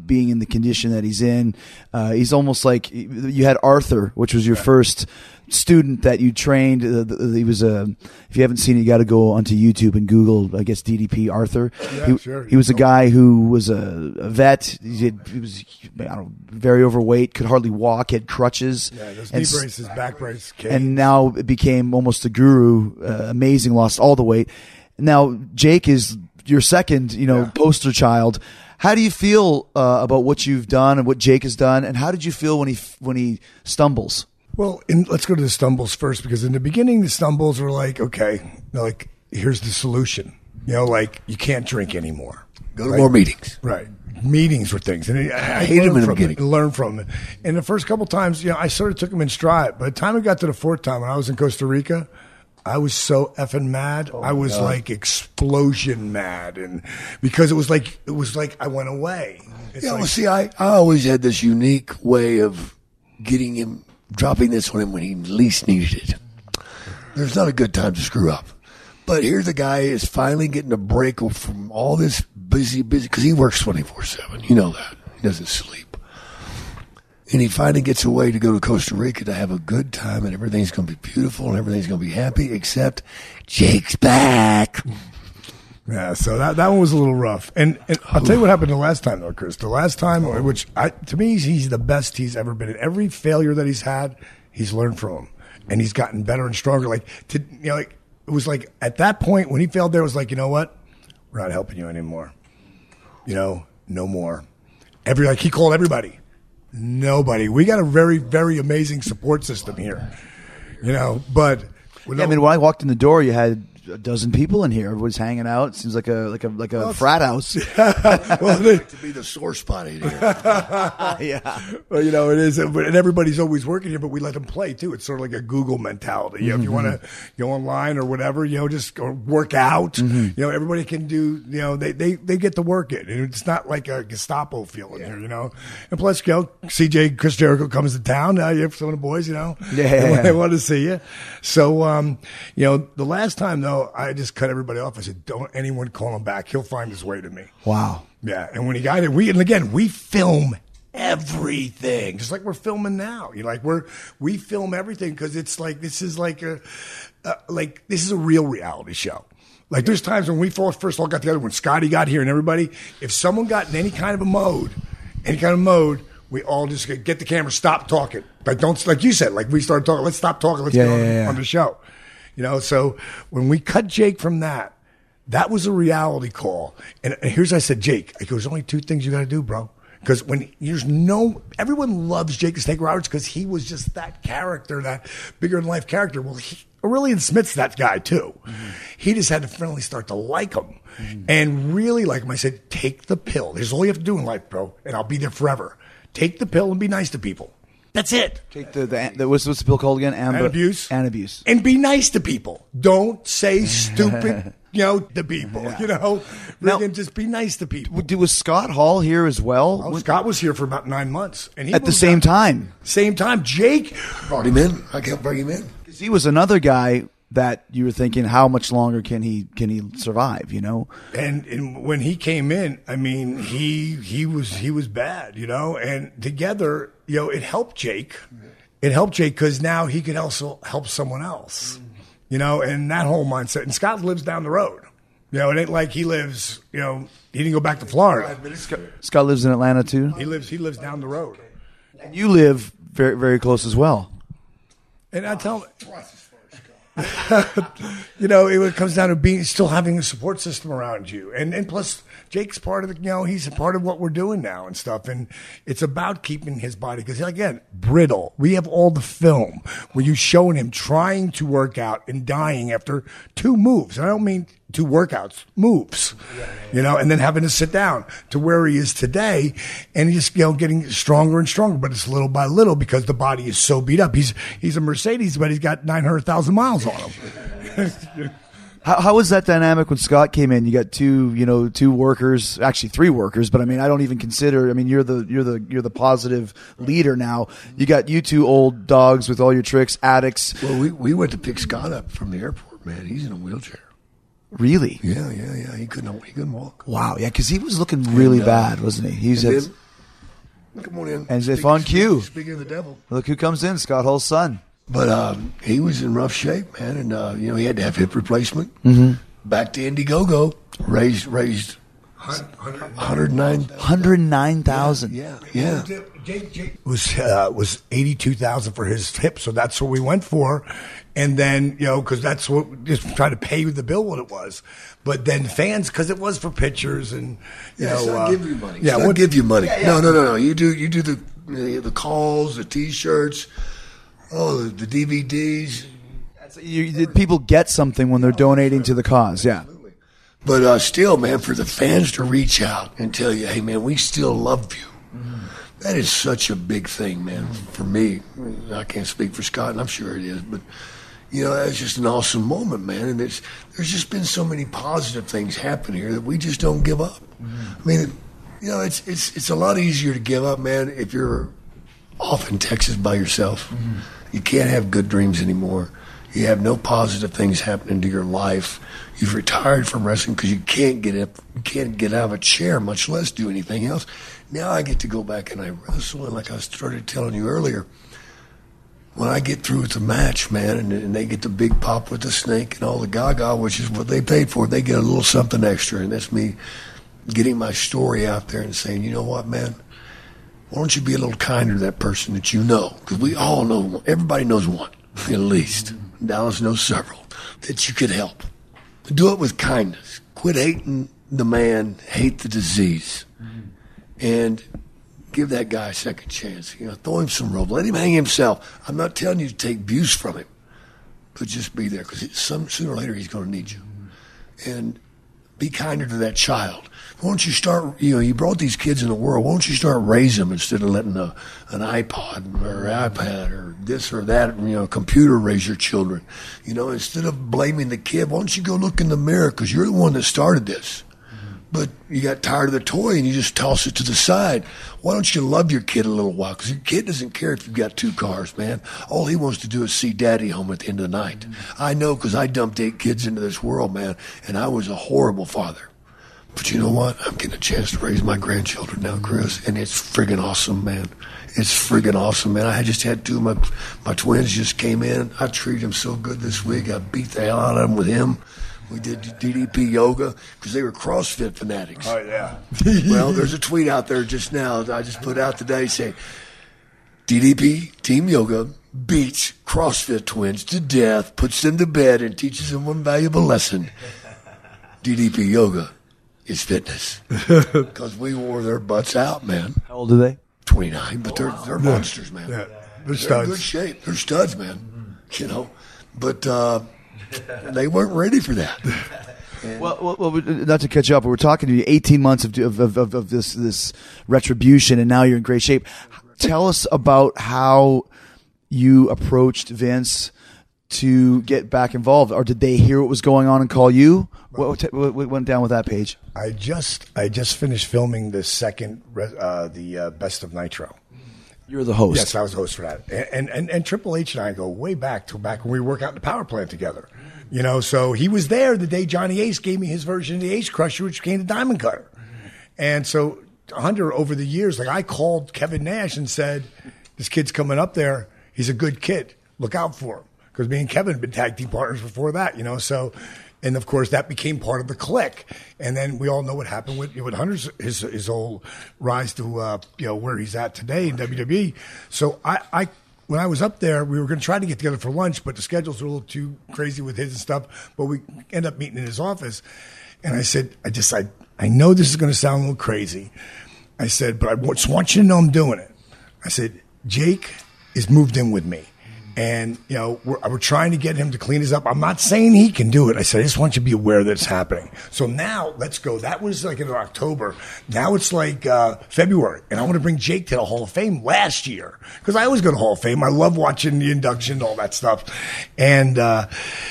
being in the condition that he's in. Uh, he's almost like you had Arthur, which was your first student that you trained. Uh, he was a. If you haven't seen it, you got to go onto YouTube and Google, I guess, D D P Arthur. Yeah, he, sure. he was a guy who was a, a vet. He, had, he was I don't know, very overweight, could hardly walk, had crutches. Yeah, those and, knee braces, back brace, cane. and now became almost a guru. Uh, amazing, lost all the weight. Now Jake is your second, you know, Yeah. poster child. How do you feel uh, about what you've done and what Jake has done? And how did you feel when he when he stumbles? Well, in, let's go to the stumbles first, because in the beginning, the stumbles were like, okay, like, here's the solution. You know, like, you can't drink anymore. Go to more meetings. Right. Meetings were things. And I, I hate learned them in the from beginning. it, learn from it. And the first couple times, you know, I sort of took them in stride. By the time I got to the fourth time, when I was in Costa Rica, I was so effing mad. I was like explosion mad. And because it was like, it was like I went away. It's Yeah, like, well, see, I, I always had this unique way of getting him, dropping this on him when he least needed it. There's not a good time to screw up. But here's a guy is finally getting a break from all this busy, busy, because he works twenty-four seven. You know that. He doesn't sleep. And he finally gets away to go to Costa Rica to have a good time, and everything's going to be beautiful, and everything's going to be happy, except Jake's back. Yeah, so that, that one was a little rough. And, and I'll tell you what happened the last time, though, Chris. The last time, which I, to me, he's the best he's ever been. In every failure that he's had, he's learned from him. And he's gotten better and stronger. Like, to, you know, like it was like at that point when he failed there, it was like, you know what? We're not helping you anymore. You know, no more. Every Like, he called everybody. Nobody. We got a very, very amazing support system here. You know, but. Yeah, I mean, when I walked in the door, you had a dozen people in here. Everybody's hanging out. It seems like a like a like a Well, frat house. well, they, To be the sore spot in here. Yeah. Well, you know, it is, but and everybody's always working here, but we let them play too. It's sort of like a Google mentality. You know, if you want to go online or whatever, you know, just go work out. You know, everybody can do. You know, they they they get to work it. And it's not like a Gestapo feeling here. You know, and plus, you know, C J Chris Jericho comes to town. Now you have some of the boys. You know, Yeah. they, they want to see you. So, um, you know, the last time though, I just cut everybody off. I said, "Don't anyone call him back. He'll find his way to me." Wow. Yeah, and when he got it, we and again we film everything, just like we're filming now. You know, like we're we film everything because it's like this is like a uh, like this is a real reality show. Like there's times when we first all got together, when Scotty got here and everybody, if someone got in any kind of a mode, any kind of mode, we all just get get the camera, stop talking. Like don't like you said, like we started talking. Let's stop talking. Let's Yeah, get on, yeah, yeah. on the show. You know, so when we cut Jake from that. That was a reality call. And here's what I said, Jake, I go, there's only two things you got to do, bro. Because when there's no, everyone loves Jake the Snake Roberts because he was just that character, that bigger than life character. Well, he, Aurelian Smith's that guy too. Mm-hmm. He just had to finally start to like him mm-hmm. and really like him. I said, take the pill. There's all you have to do in life, bro. And I'll be there forever. Take the pill and be nice to people. That's it. Take the, the, the what's, what's the pill called again? Amb- And abuse. And abuse. And be nice to people. Don't say stupid, you know, to people. Yeah. You know, Now- Friggin' just be nice to people. W- Was Scott Hall here as well? Oh, When- Scott was here for about nine months, and he at the moved same out- time. Same time, Jake. Brought him in. I kept bringing him in. 'Cause he was another guy that you were thinking, how much longer can he can he survive? You know, And, and when he came in, I mean, he he was he was bad, you know. And together, you know, it helped Jake. It helped Jake because now he could also help someone else, you know. And that whole mindset. And Scott lives down the road. You know, it ain't like he lives. You know, he didn't go back to Florida. Scott lives in Atlanta too. He lives he lives down the road. And you live very very close as well. And I tell him, you know, it comes down to being still having a support system around you, and and plus Jake's part of the, you know, he's a part of what we're doing now and stuff, and it's about keeping his body because again, brittle. We have all the film where you showing him trying to work out and dying after two moves. And I don't mean two workouts, moves, you know, and then having to sit down to where he is today, and he's, you know, getting stronger and stronger, but it's little by little because the body is so beat up. He's he's a Mercedes, but he's got nine hundred thousand miles on him. How, how was that dynamic when Scott came in? You got two, you know, two workers, actually three workers, but I mean, I don't even consider. I mean, you're the you're the you're the positive leader now. You got you two old dogs with all your tricks, addicts. Well, we, we went to pick Scott up from the airport, man. He's in a wheelchair. Really? Yeah, yeah, yeah. He couldn't he couldn't walk. Wow. Yeah, because he was looking really And, uh, bad, wasn't he? He was And had, then Come on in. And if on cue. Speaking of the devil. Look who comes in, Scott Hull's son. But um, he was in rough shape, man, and uh, you know he had to have hip replacement. Mm-hmm. Back to Indiegogo, raised raised one hundred nine one hundred nine thousand. Yeah, yeah. Jake, Jake was uh, was eighty two thousand for his hip, so that's what we went for. And then you know because that's what just trying to pay the bill what it was. But then fans because it was for pictures and you Yeah, know it's not uh, give you money. It's yeah, not what give you money. Yeah, yeah. No, no, no, no. You do you do the the, the calls, the T-shirts, oh, the, the D V Ds. You, you, people get something when they're donating to the cause, yeah. But uh, still, man, for the fans to reach out and tell you, hey, man, we still love you. Mm-hmm. That is such a big thing, man, for me. I can't speak for Scott, and I'm sure it is, but, you know, that's just an awesome moment, man. And there's, there's just been so many positive things happen here that we just don't give up. Mm-hmm. I mean, you know, it's, it's, it's a lot easier to give up, man, if you're off in Texas by yourself. Mm-hmm. You can't have good dreams anymore. You have no positive things happening to your life. You've retired from wrestling because you can't get up, you can't get out of a chair, much less do anything else. Now I get to go back and I wrestle, and like I started telling you earlier, when I get through with the match, man, and, and they get the big pop with the snake and all the gaga, which is what they paid for, they get a little something extra, and that's me getting my story out there and saying, you know what, man, why don't you be a little kinder to that person that you know? Because we all know, everybody knows one, at least. Dallas knows several that you could help. Do it with kindness. Quit hating the man, hate the disease, mm-hmm. and give that guy a second chance. You know, throw him some rope. Let him hang himself. I'm not telling you to take abuse from him, but just be there because some sooner or later he's going to need you. Mm-hmm. And be kinder to that child. Why don't you start, you know, you brought these kids in the world. Why don't you start raising them instead of letting a, an iPod or iPad or this or that, you know, computer raise your children. You know, instead of blaming the kid, why don't you go look in the mirror because you're the one that started this. Mm-hmm. But you got tired of the toy and you just toss it to the side. Why don't you love your kid a little while? Because your kid doesn't care if you've got two cars, man. All he wants to do is see daddy home at the end of the night. Mm-hmm. I know because I dumped eight kids into this world, man, and I was a horrible father. But you know what? I'm getting a chance to raise my grandchildren now, Chris, and it's friggin' awesome, man. It's friggin' awesome, man. I just had two of my my twins just came in. I treated them so good this week. I beat the hell out of them with him. We did D D P yoga because they were CrossFit fanatics. Oh, yeah. Well, there's a tweet out there just now that I just put out today saying, D D P, Team Yoga, beats CrossFit twins to death, puts them to bed, and teaches them one valuable lesson. D D P Yoga is fitness. Because we wore their butts out, man. How old are they? twenty-nine, but they're they're Yeah. monsters, man. Yeah. They're, They're in studs. good shape. They're studs, man. You know, but uh, they weren't ready for that. Well, well, well, not to catch up, but we're talking to you eighteen months of, of, of, of this, this retribution, and now you're in great shape. Tell us about how you approached Vince to get back involved, or did they hear what was going on and call you? What, what, what went down with that page? I just I just finished filming the second uh, the uh, Best of Nitro. You're the host. Yes, I was the host for that. And, and and Triple H and I go way back to back when we work out in the power plant together. You know, so he was there the day Johnny Ace gave me his version of the Ace Crusher, which became the Diamond Cutter. And so Hunter, over the years, like I called Kevin Nash and said, this kid's coming up there. He's a good kid. Look out for him. Because me and Kevin had been tag team partners before that, you know, so... And of course, that became part of the clique. And then we all know what happened with, with Hunter's his his whole rise to uh, you know where he's at today in W W E. So I, I when I was up there, we were going to try to get together for lunch, but the schedules were a little too crazy with his and stuff. But we ended up meeting in his office, and I said, I just I I know this is going to sound a little crazy. I said, but I just want you to know I'm doing it. I said, Jake is moved in with me. And, you know, we're, we're trying to get him to clean us up. I'm not saying he can do it. I said, I just want you to be aware that it's happening. So now, let's go. That was like in October. Now it's like uh, February. And I want to bring Jake to the Hall of Fame last year. Because I always go to Hall of Fame. I love watching the induction, all that stuff. And uh,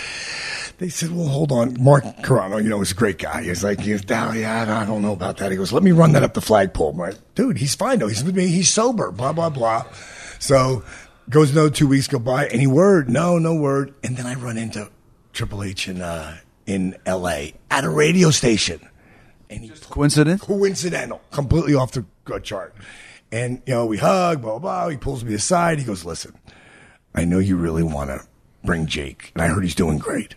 they said, well, hold on. Mark Carano, you know, is a great guy. He's like, he's down, yeah, I don't know about that. He goes, let me run that up the flagpole. I'm like, dude, he's fine, though. He's with me. He's sober, blah, blah, blah. So... Goes another two weeks go by. Any word? No, no word. And then I run into Triple H in uh, in L A at a radio station. And he Coincidence? Coincidental. Completely off the chart. And, you know, we hug, blah, blah, blah. He pulls me aside. He goes, listen, I know you really want to bring Jake, and I heard he's doing great.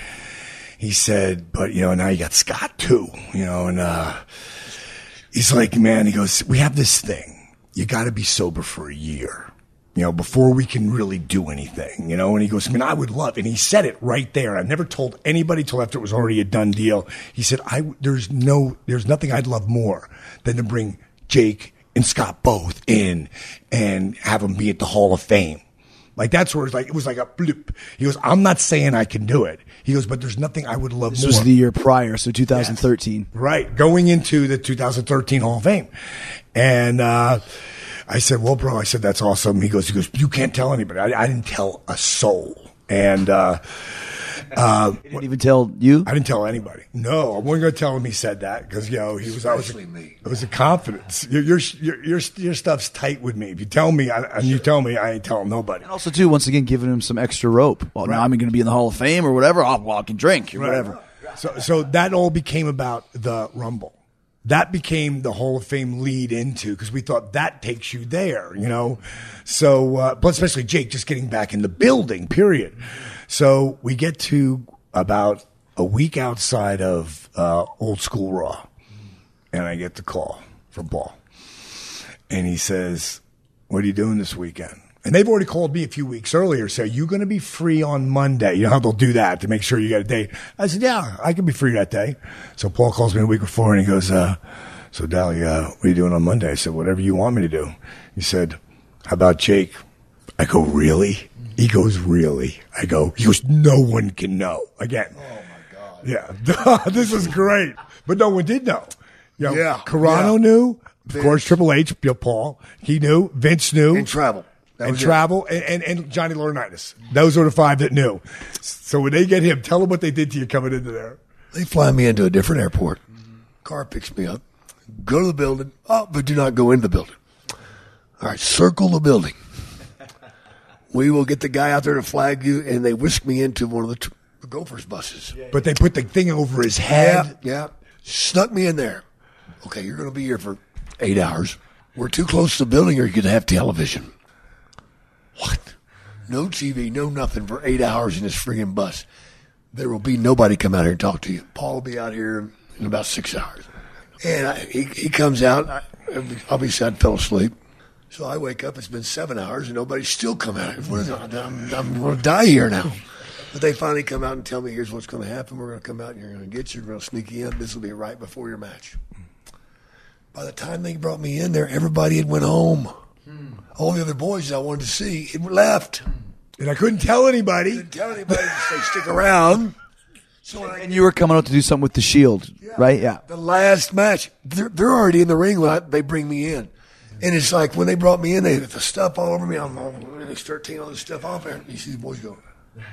He said, but, you know, now you got Scott, too, you know, and uh, he's like, man, he goes, we have this thing. You got to be sober for a year, you know, before we can really do anything, you know. And he goes, I mean, I would love, and he said it right there. I never told anybody till after it was already a done deal. He said, I, there's no, there's nothing I'd love more than to bring Jake and Scott both in and have them be at the Hall of Fame. Like, that's where it's like, it was like a bloop. He goes, I'm not saying I can do it. He goes, but there's nothing I would love This more. was the year prior, so two thousand thirteen. Yes. Right. Going into the two thousand thirteen Hall of Fame. And, uh, I said, well, bro, I said, that's awesome. He goes, he goes, you can't tell anybody. I, I didn't tell a soul. And, uh, uh, He didn't even tell you? I didn't tell anybody. No, I wasn't going to tell him he said that because, you know, he was, I was, Especially me. it was a confidence. Your, your, your, your, your stuff's tight with me. If you tell me I, and you tell me, I ain't telling nobody. And also, too, once again, giving him some extra rope. Well, now I'm going to be in the Hall of Fame or whatever. I'll, well, I can drink or Right. whatever. So, so that all became about the Rumble. That became the Hall of Fame lead into because we thought that takes you there, you know. So, uh, but especially Jake just getting back in the building, period. So we get to about a week outside of uh, Old School Raw, and I get the call from Paul, and he says, "What are you doing this weekend?" And they've already called me a few weeks earlier. Say, you going to be free on Monday? You know how they'll do that to make sure you get a date. I said, yeah, I can be free that day. So Paul calls me a week before and he goes, uh, so Dally, uh, what are you doing on Monday? I said, whatever you want me to do. He said, how about Jake? I go, really? He goes, really? I go, he goes, no one can know. Again. Oh my God. Yeah. This is great. But no one did know. You know, Yeah. Carano Yeah. knew. Of Vince. course, Triple H, you know, Paul, he knew. Vince knew. And travel. That and was it. travel, and, and, and Johnny Laurinaitis. Those were the five that knew. So when they get him, tell them what they did to you coming into there. They fly me into a different airport. Car picks me up. Go to the building. Oh, but do not go into the building. All right, circle the building. We will get the guy out there to flag you, and they whisk me into one of the, t- the Gophers buses. But they put the thing over his head. Yeah, yeah. Snuck me in there. Okay, you're going to be here for eight hours. We're too close to the building, or you're going to have television. What? No T V, no nothing for eight hours in this friggin' bus. There will be nobody come out here and talk to you. Paul will be out here in about six hours. And I, he, he comes out. I, obviously, I fell asleep. So I wake up. It's been seven hours, and nobody's still come out. What is it? I'm, I'm going to die here now. But they finally come out and tell me, here's what's going to happen. We're going to come out and you're going to get you. We're going to sneak you in. This will be right before your match. By the time they brought me in there, everybody had went home. All the other boys I wanted to see had left. And I couldn't tell anybody. Didn't tell anybody to say stick around. So when I, And you were coming out to do something with the Shield, right? Yeah. the last match, they're, they're already in the ring when I, they bring me in. And it's like when they brought me in, they had the stuff all over me. I'm and they start taking all this stuff off there. You see the boys go.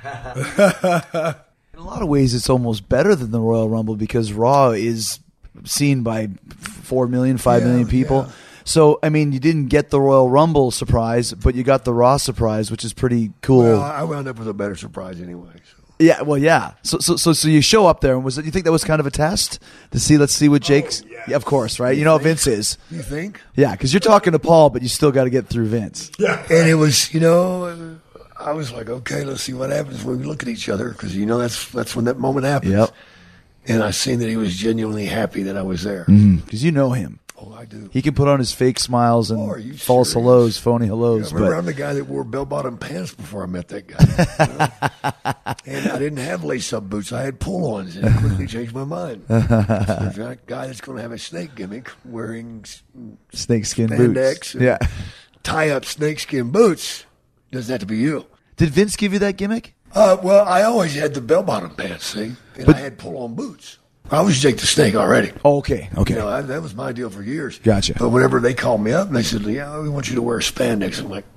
In a lot of ways, it's almost better than the Royal Rumble because Raw is seen by four million, five Yeah, million people. yeah. So, I mean, you didn't get the Royal Rumble surprise, but you got the Raw surprise, which is pretty cool. Well, I wound up with a better surprise anyway. So. Yeah, well, yeah. So, so, so, so you show up there, and was it? You think that was kind of a test to see? Let's see what Jake's. Yeah, of course, right? You know how Vince is. You think? Yeah, because you're talking to Paul, but you still got to get through Vince. Yeah. And it was, you know, I was like, okay, let's see what happens when we look at each other, because you know that's that's when that moment happens. Yep. And I seen that he was genuinely happy that I was there. Because you know him. Oh, I do. He can put on his fake smiles and Oh, are you false serious? hellos, phony Yeah, hellos. remember, but I'm the guy that wore bell-bottom pants before I met that guy. You know? And I didn't have lace-up boots. I had pull-ons, and I quickly changed my mind. There's a guy that's going to have a snake gimmick wearing s- snakeskin spandex boots. and Yeah. tie-up snakeskin boots. Doesn't have to be you. Did Vince give you that gimmick? Uh, well, I always had the bell-bottom pants, see? And But- I had pull-on boots. I was Jake the Snake already. Oh, okay. Okay. You know, I, that was my deal for years. Gotcha. But whenever they called me up and they said, yeah, we want you to wear spandex, I'm like,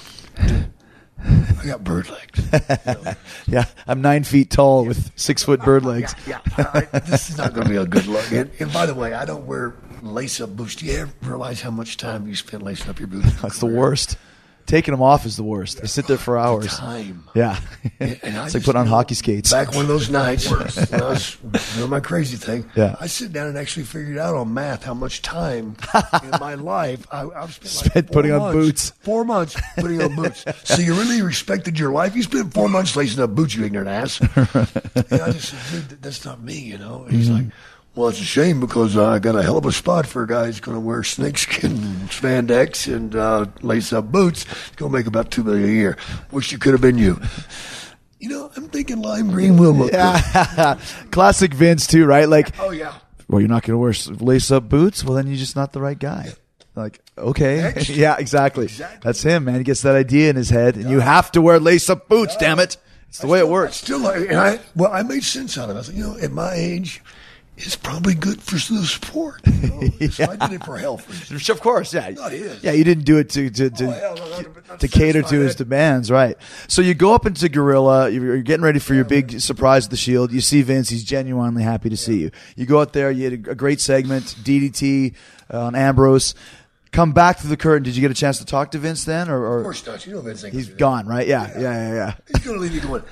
I got bird legs. You know? Yeah, I'm nine feet tall with six foot bird legs. Yeah, I, this is not going to be a good look. And, and by the way, I don't wear lace-up boots. Do you ever realize how much time you spend lacing up your boots? That's the worst. Taking them off is the worst. They sit there for hours. Time. Yeah. And, and I It's like just putting on know, hockey skates. Back one of those nights when I was doing my crazy thing, Yeah. I sit down and actually figured out on math how much time in my life I, I've spent, like Spent four putting on months, boots. Four months putting on boots. So you really respected your life? You spent four months lacing up boots, you ignorant ass. And I just said, dude, that's not me, you know? And he's Mm-hmm. like, well, it's a shame because uh, I got a hell of a spot for a guy who's going to wear snakeskin spandex and uh, lace up boots. It's going to make about two million dollars a year. Wish you could have been you. You know, I'm thinking lime green will look good. Yeah. Classic Vince too, right? Like, Oh, yeah. well, you're not going to wear lace up boots. Well, then you're just not the right guy. Like, okay. Next. Yeah, exactly. Exactly. That's him, man. He gets that idea in his head, and you have to wear lace up boots, damn it. It's the way it works. Still, like, and I well, I made sense out of it. I said, you know, at my age, it's probably good for the sport. You know? So I did it for health reasons. Of course, yeah. Not his. Yeah, you didn't do it to to to, Oh, hell no, not- not to cater satisfy to his that. demands, right? So you go up into Gorilla. You're, you're getting ready for your big surprise at the Shield. You see Vince. He's genuinely happy to see you. You go out there. You had a, a great segment, D D T uh, on Ambrose. Come back to the curtain. Did you get a chance to talk to Vince then, or, or Of course not. You know Vince ain't he's gonna do that. gone, right? Yeah, yeah, yeah, yeah. He's going to leave you going,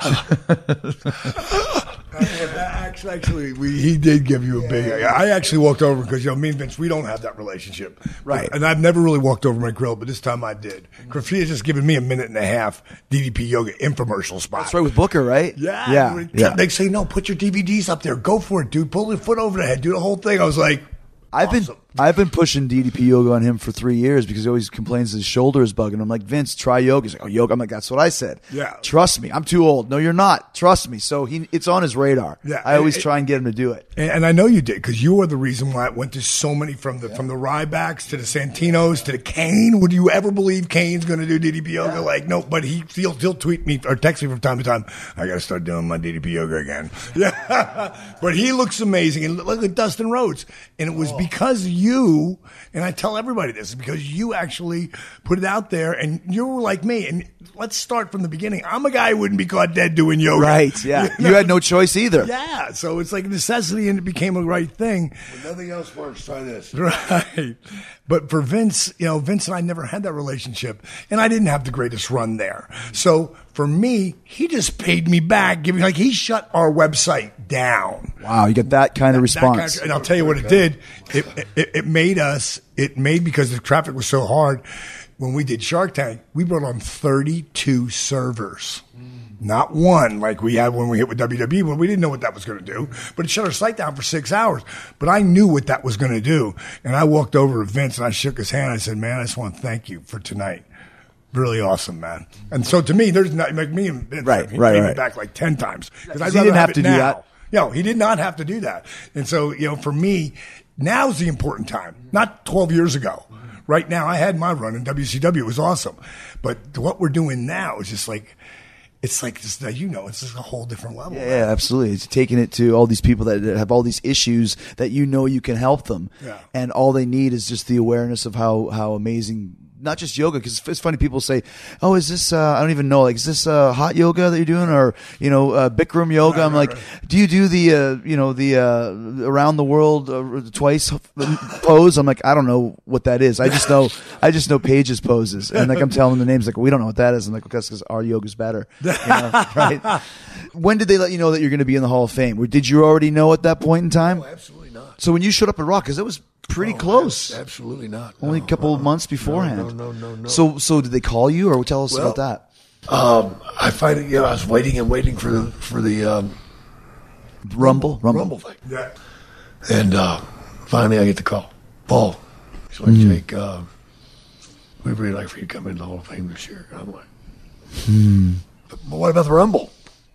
Actually, actually we, he did give you a big. I actually walked over because you know me and Vince, we don't have that relationship, Right. And I've never really walked over my grill, but this time I did. Grafia just given me a minute and a half D D P yoga infomercial spot. That's right with Booker, right? Yeah, yeah, yeah. They say no, put your D V Ds up there, go for it, dude. Pull your foot over the head, do the whole thing. I was like, I've been awesome. I've been pushing D D P yoga on him for three years because he always complains his shoulder is bugging. I'm like, Vince, try yoga. He's like, oh, yoga. I'm like, that's what I said. Yeah. Trust me. I'm too old. No, you're not. Trust me. So he, it's on his radar. Yeah. I always It- try and get him to do it. And, and I know you did because you are the reason why it went to so many from the from the Rybacks to the Santinos to the Kane. Would you ever believe Kane's going to do D D P yoga? Like no, but he he'll, he'll tweet me or text me from time to time. I got to start doing my D D P yoga again. Yeah, but he looks amazing. And look at Dustin Rhodes, and it was because you. And I tell everybody this because you actually put it out there, and you were like me. And let's start from the beginning. I'm a guy who wouldn't be caught dead doing yoga. Right. Yeah. You know? You had no choice either. Yeah, so it's like a necessity, and it became a right thing. when nothing else works, try this. Right. But for Vince, you know, Vince and I never had that relationship, and I didn't have the greatest run there. So for me, he just paid me back, giving like he shut our website down. Wow. You get that kind of That response. kind of- and I'll tell you what it did. It, it it made us. It made because the traffic was so hard. When we did Shark Tank, we brought on thirty-two servers. Not one like we had when we hit with W W E, but we didn't know what that was going to do. But it shut our site down for six hours. But I knew what that was going to do. And I walked over to Vince and I shook his hand. I said, man, I just want to thank you for tonight. Really awesome, man. And so to me, there's not like me and Vince. Right, he right, paid me right. back like ten times. Because He didn't have to do that. No, he did not have to do that. And so, you know, for me, now's the important time, not twelve years ago. Right now, I had my run in W C W. It was awesome. But what we're doing now is just like, it's like, just, you know, it's just a whole different level. Yeah, yeah, absolutely. It's taking it to all these people that have all these issues that you know you can help them. Yeah. And all they need is just the awareness of how, how amazing, not just yoga, because it's funny, people say, oh, is this, uh, I don't even know, like, is this uh, hot yoga that you're doing or, you know, uh, Bikram yoga? I'm like, do you do the, uh, you know, the uh, around the world uh, twice pose? I'm like, I don't know what that is. I just know, I just know Paige's poses. And like, I'm telling them the names, like, we don't know what that is. I'm like, okay, that's because our yoga's better. You know, right? When did they let you know that you're going to be in the Hall of Fame? Or did you already know at that point in time? No, absolutely not. So when you showed up at Raw, because it was pretty No, close. abs- Absolutely not. Only No, a couple no, of months beforehand. No, no, no, no. no. So, so did they call you, or tell us Well, about that? Um, I find it. You know, I was waiting and waiting for the for the um, Rumble, Rumble. Rumble thing, Yeah. and uh, finally I get the call. Paul, he's like, Mm-hmm. Jake, uh, we'd really like for you to come into the Hall of Fame this year. And I'm like, Hmm. but, but what about the Rumble?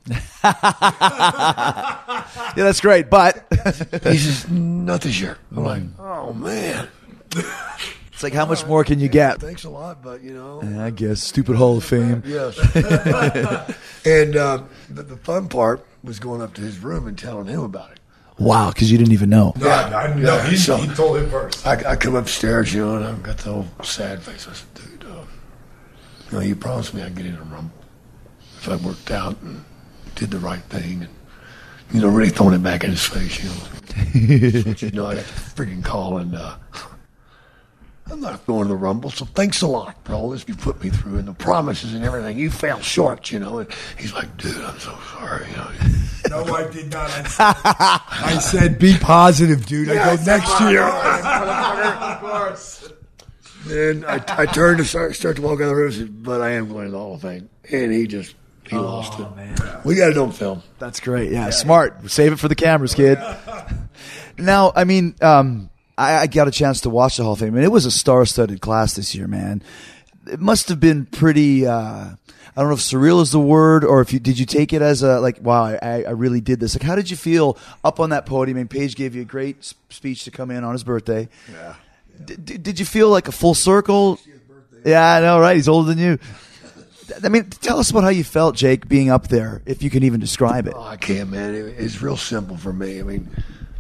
Yeah, that's great, but He says, not this year. I'm like, oh man, it's like, how much more can you get? thanks a lot, but you know. Yeah, I guess stupid Hall of Fame. Yes. And uh, the, the fun part was going up to his room and telling him about it. Wow, because you didn't even know. No, I, no, Yeah, he, so- he told him first. I, I come upstairs, you know, and I've got the whole sad face. I said, dude, uh, you know, you promised me I'd get in a Rumble if I worked out and did the right thing and, you know, really throwing it back in his face, you know. So, you know, I got the freaking call and uh, I'm not going to the Rumble, so thanks a lot for all this you put me through and the promises and everything. You fell short, you know. And he's like, dude, I'm so sorry. You know. No, I did not. I, I said, be positive, dude. I go next year. Of course. And I, I turned to start, start to walk out the room and said, but I am going to the Hall of Fame. And he just, he Oh, lost it. man. We got it on film. That's great. Yeah, smart. Save it for the cameras, kid. Now, I mean, um, I, I got a chance to watch the Hall of Fame, and it was a star-studded class this year, man. It must have been pretty. Uh, I don't know if surreal is the word, or if you did you take it as a like, wow, I, I really did this. Like, how did you feel up on that podium? And Paige gave you a great s- speech to come in on his birthday. Yeah. D- d- did you feel like a full circle? Yeah, I know, right? He's older than you. I mean, tell us about how you felt, Jake, being up there, if you can even describe it. Oh, I can't, man. It, it's real simple for me. I mean,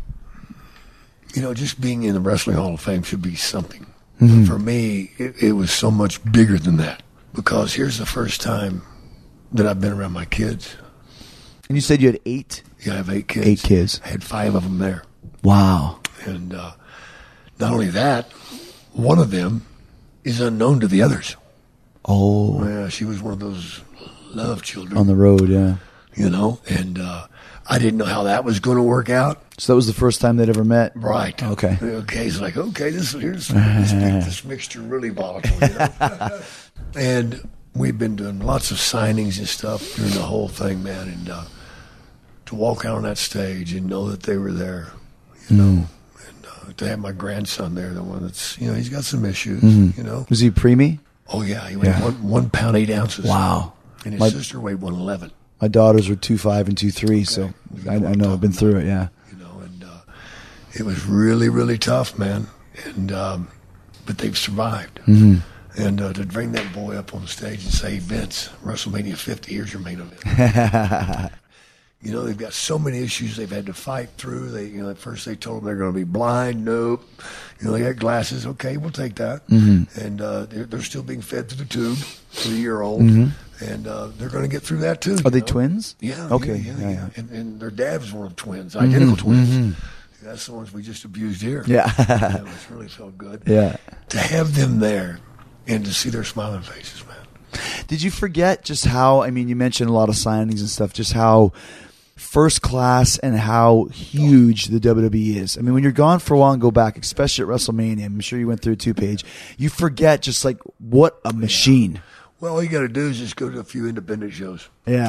you know, just being in the Wrestling Hall of Fame should be something. Mm-hmm. But for me, it, it was so much bigger than that. Because here's the first time that I've been around my kids. And you said you had eight? Yeah, I have eight kids. Eight kids. I had five of them there. Wow. And uh, not only that, one of them is unknown to the others. Oh. Yeah, she was one of those love children. On the road, yeah. You know, and uh, I didn't know how that was going to work out. So that was the first time they'd ever met? Right. Okay. Okay, it's like, okay, this here's this, this mixture really volatile, you know? And we've been doing lots of signings and stuff during the whole thing, man. And uh, to walk out on that stage and know that they were there, you know, and uh, to have my grandson there, the one that's, you know, he's got some issues, Mm-hmm. you know. Was he preemie? Oh, yeah, he weighed Yeah. one, one pound, eight ounces. Wow. And his My- sister weighed one eleven. My daughters were two five and two three, so I, I know I've been through it. Yeah, you know, and uh, it was really, really tough, man. And um, but they've survived. Mm-hmm. And uh, to bring that boy up on the stage and say, Vince, WrestleMania fifty, here's your main event. You know, they've got so many issues they've had to fight through. They, you know, at first they told them they're going to be blind. Nope. You know, they got glasses. Okay, we'll take that. Mm-hmm. And uh, they're, they're still being fed through the tube for a year old. Mm-hmm. And uh, they're going to get through that too. Are they know? twins? Yeah. Okay. Yeah, yeah, Yeah, yeah. yeah. And, and their dad was one of the twins, identical Mm-hmm. twins. Mm-hmm. That's the ones we just abused here. Yeah. Yeah, it was really felt good. Yeah. To have them there and to see their smiling faces, man. Did you forget just how? I mean, you mentioned a lot of signings and stuff. Just how first class and how huge the W W E is. I mean, when you're gone for a while and go back, especially at WrestleMania, I'm sure you went through it too, Paige. You forget just like what a machine. Well, all you got to do is just go to a few independent shows.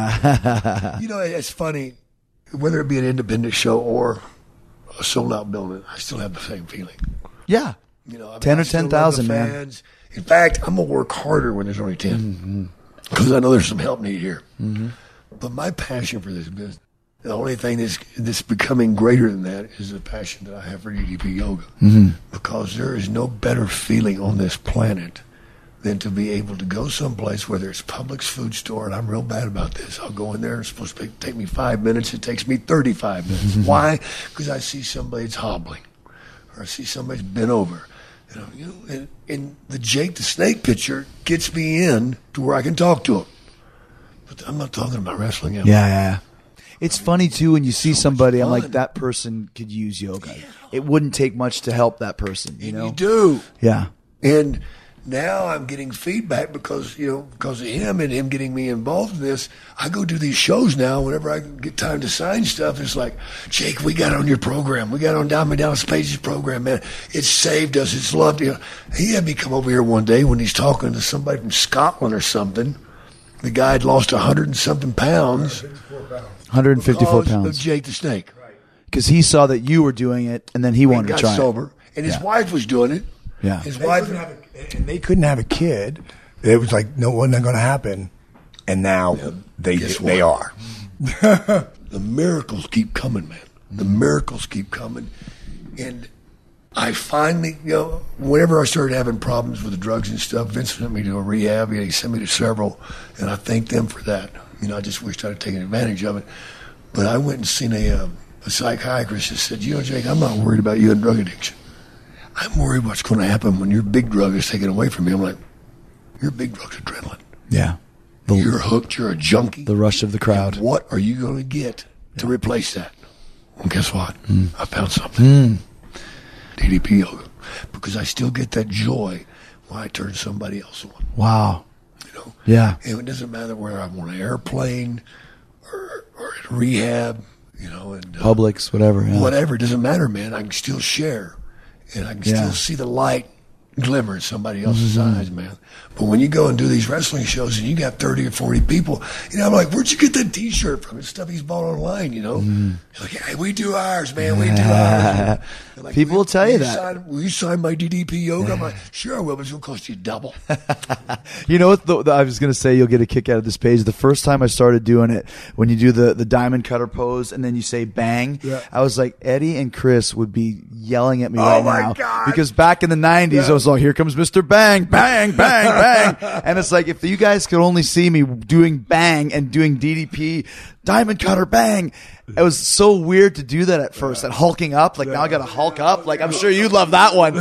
Yeah. You know, it's funny, whether it be an independent show or a sold-out building, I still have the same feeling. Yeah. You know, I mean, ten I or still ten love thousand, the man. fans. In fact, I'm gonna work harder when there's only ten, because I know there's some help needed here. Mm-hmm. But my passion for this business, the only thing that's that's becoming greater than that is the passion that I have for D D P yoga, Mm-hmm. because there is no better feeling on this planet than to be able to go someplace, whether it's Publix food store, and I'm real bad about this. I'll go in there, it's supposed to take me five minutes, it takes me thirty-five minutes. Why? Because I see somebody that's hobbling, or I see somebody's bent over. You know, you know and, and the Jake the Snake picture gets me in to where I can talk to him. But I'm not talking about wrestling. Am I? Yeah, yeah. It's funny too when you see So somebody. much I'm like, fun. that person could use yoga. It wouldn't take much to help that person. You And know. you do. Yeah. And now I'm getting feedback because, you know, because of him and him getting me involved in this. I go do these shows now whenever I get time to sign stuff. It's like, Jake, we got on your program. We got on Diamond Dallas Page's program, man. It saved us. It's loved. You know, he had me come over here one day when he's talking to somebody from Scotland or something. The guy had lost a hundred and something pounds. one hundred fifty-four because of pounds. Jake the Snake. Because he saw that you were doing it, and then he And wanted got to try sober. And his Yeah. wife was doing it. it. Yeah. His They wife. couldn't have a, and they couldn't have a kid. It was like, no, wasn't going to happen. And now they guess they what? are. The miracles keep coming, man. The miracles keep coming. And I finally, you know, whenever I started having problems with the drugs and stuff, Vince sent me to a rehab. He sent me to several, and I thank them for that. You know, I just wished I'd have taken advantage of it. But I went and seen a, uh, a psychiatrist that said, you know, Jake, I'm not worried about you and drug addiction. I'm worried what's going to happen when your big drug is taken away from you. I'm like, your big drug's adrenaline. Yeah. You're hooked. You're a junkie. The rush of the crowd. What are you going to get to replace that? Well, guess what? Hmm. I found something. D D P yoga. because I still get that joy when I turn somebody else on. Wow. You know? Yeah. And it doesn't matter whether I'm on an airplane or, or in rehab, you know, and uh, Publix, whatever. Yeah. whatever. It doesn't matter, man. I can still share, and I can Yeah. still see the light glimmer in somebody else's Mm-hmm. eyes, man. But when you go and do these wrestling shows and you got thirty or forty people, you know, I'm like, where'd you get that T-shirt from? It's stuff he's bought online, you know. Mm-hmm. You're like, hey, we do ours, man. We do ours. They're like, People will tell you that. Sign, will you sign my D D P yoga? I'm like, sure I will, but it's going to cost you double. You know what? The, the, I was going to say you'll get a kick out of this page. The first time I started doing it, when you do the, the diamond cutter pose and then you say bang, Yeah. I was like, Eddie and Chris would be yelling at me Oh right my now. God. Because back in the nineties, I was like, here comes Mister Bang, bang, bang, bang. And it's like, if you guys could only see me doing bang and doing D D P, diamond cutter, bang. It was so weird to do that at first, that hulking up. Like, now I got to hulk up. Like, I'm sure you love that one.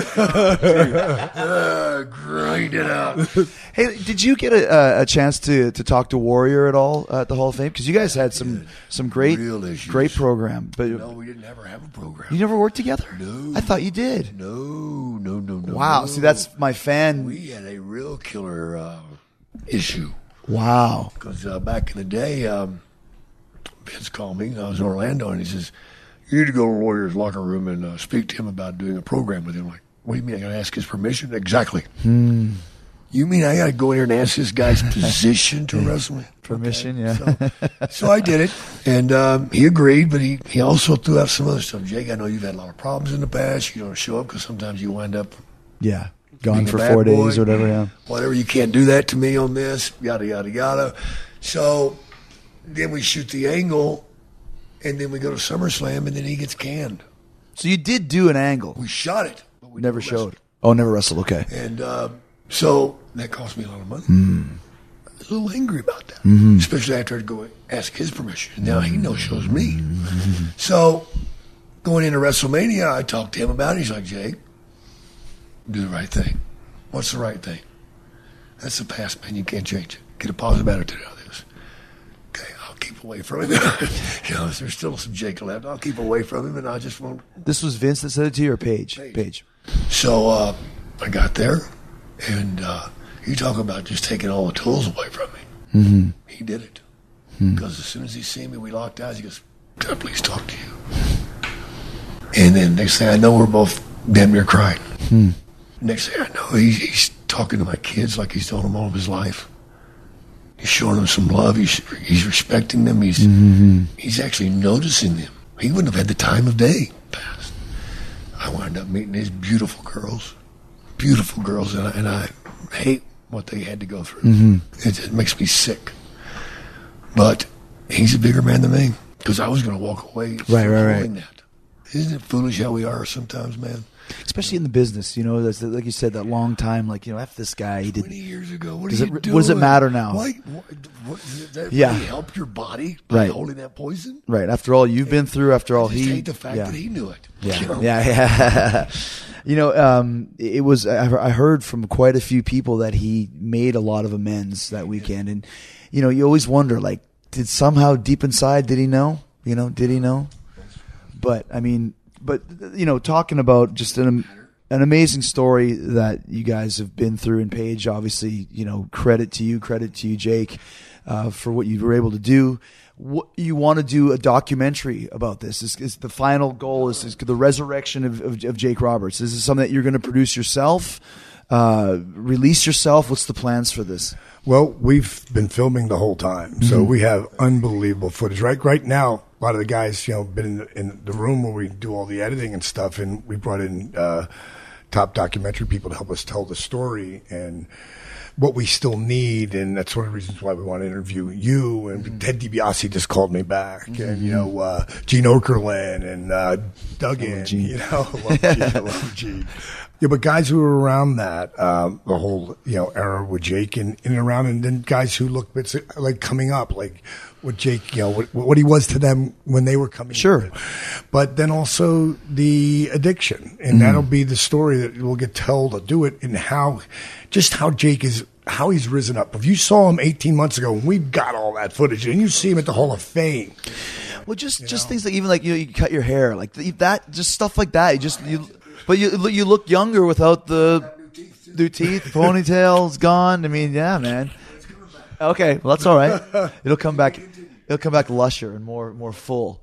uh, grind it out. Hey, did you get a, a chance to, to talk to Warrior at all at the Hall of Fame? Because you guys had some some great Real issues. great program, but No, we didn't ever have a program. you never worked together. No. I thought you did. No, no, no, no. Wow, no. see, that's my fan. We had a real killer uh, issue. Wow. Because uh, back in the day, um, Vince called me. I was in Orlando, and he says, "You need to go to the Warriors' locker room and uh, speak to him about doing a program with him." I'm like, what do you mean? I got to ask his permission? Exactly. Hmm. You mean I got to go in here and ask this guy's position to wrestle me? Permission, Okay. yeah. So, so I did it, and um, he agreed, but he, he also threw out some other stuff. Jake, I know you've had a lot of problems in the past. You don't show up because sometimes you wind up Yeah. Gone being a for bad four boy, days or whatever, yeah. Whatever, you can't do that to me on this, yada, yada, yada. So then we shoot the angle, and then we go to SummerSlam, and then he gets canned. So you did do an angle. We shot it, but we Never never wrestled. showed. Oh, never wrestled. Okay. And uh, so that cost me a lot of money. Hmm. I was a little angry about that, Mm-hmm. especially after I'd go ask his permission. And now he no shows me. So going into WrestleMania, I talked to him about it. He's like, Jake, do the right thing. What's the right thing? That's the past, man. You can't change it. Get a positive attitude out of this. Okay, I'll keep away from him. You know, if there's still some Jake left, I'll keep away from him, and I just won't. This was Vince that said it to you or Paige? Paige. Paige. So uh, I got there, and uh, you talk about just taking all the tools away from me. Mm-hmm. He did it. Because as soon as he seen me, we locked eyes. He goes, "Can I please talk to you?" And then next thing I know, we're both damn near crying. Hmm. Next thing I know, he, he's talking to my kids like he's told them all of his life. He's showing them some love. He's, he's respecting them. He's Mm-hmm. he's actually noticing them. He wouldn't have had the time of day past. I wound up meeting these beautiful girls, beautiful girls, and I, and I hate what they had to go through. Mm-hmm. It, it makes me sick. But he's a bigger man than me because I was going to walk away from Right, right, right. doing that. Isn't it foolish how we are sometimes, man? Especially in the business, you know, that's like you said, that long time, like, you know, F this guy, he did. twenty years ago, what Does are it- you what doing? does it matter now? Why? What, what, does that Yeah. really help your body by Right. holding that poison? Right. After all you've been through, after all I just he. hate the fact yeah. that he knew it. Yeah, You know? yeah, yeah. You know, um, it was. I I heard from quite a few people that he made a lot of amends that weekend, and you know, you always wonder, like, did somehow deep inside, did he know? You know, did he know? But I mean, but you know, talking about just an an amazing story that you guys have been through, and Paige, obviously, you know, credit to you, credit to you, Jake, uh, for what you were able to do. What you want to do a documentary about this? Is, is the final goal is, is the resurrection of, of, of Jake Roberts? Is this something that you're going to produce yourself, uh, release yourself? What's the plans for this? Well, we've been filming the whole time, so we have unbelievable footage. Right, right now, a lot of the guys, you know, been in the, in the room where we do all the editing and stuff, and we brought in uh, top documentary people to help us tell the story and what we still need, and that's one of the reasons why we want to interview you. And mm-hmm. Ted DiBiase just called me back, mm-hmm. and you know, uh, Gene Okerlund and uh, Duggan, Gene. you know, love Gene, love Gene. Yeah, but guys who were around that, um, the whole, you know, era with Jake and, and around, and then guys who look it's like coming up, like what Jake, you know, what, what he was to them when they were coming Sure. up. But then also the addiction, and Mm-hmm. that'll be the story that will get told to do it, and how, just how Jake is, how he's risen up. If you saw him eighteen months ago, and we've got all that footage, and you see him at the Hall of Fame. Well, just just things like even like you know, you cut your hair, like that, just stuff like that. You just you. But you you look younger without the new teeth, ponytail's gone. I mean, yeah, man. Okay, well that's all right. It'll come back. It'll come back lusher and more more full.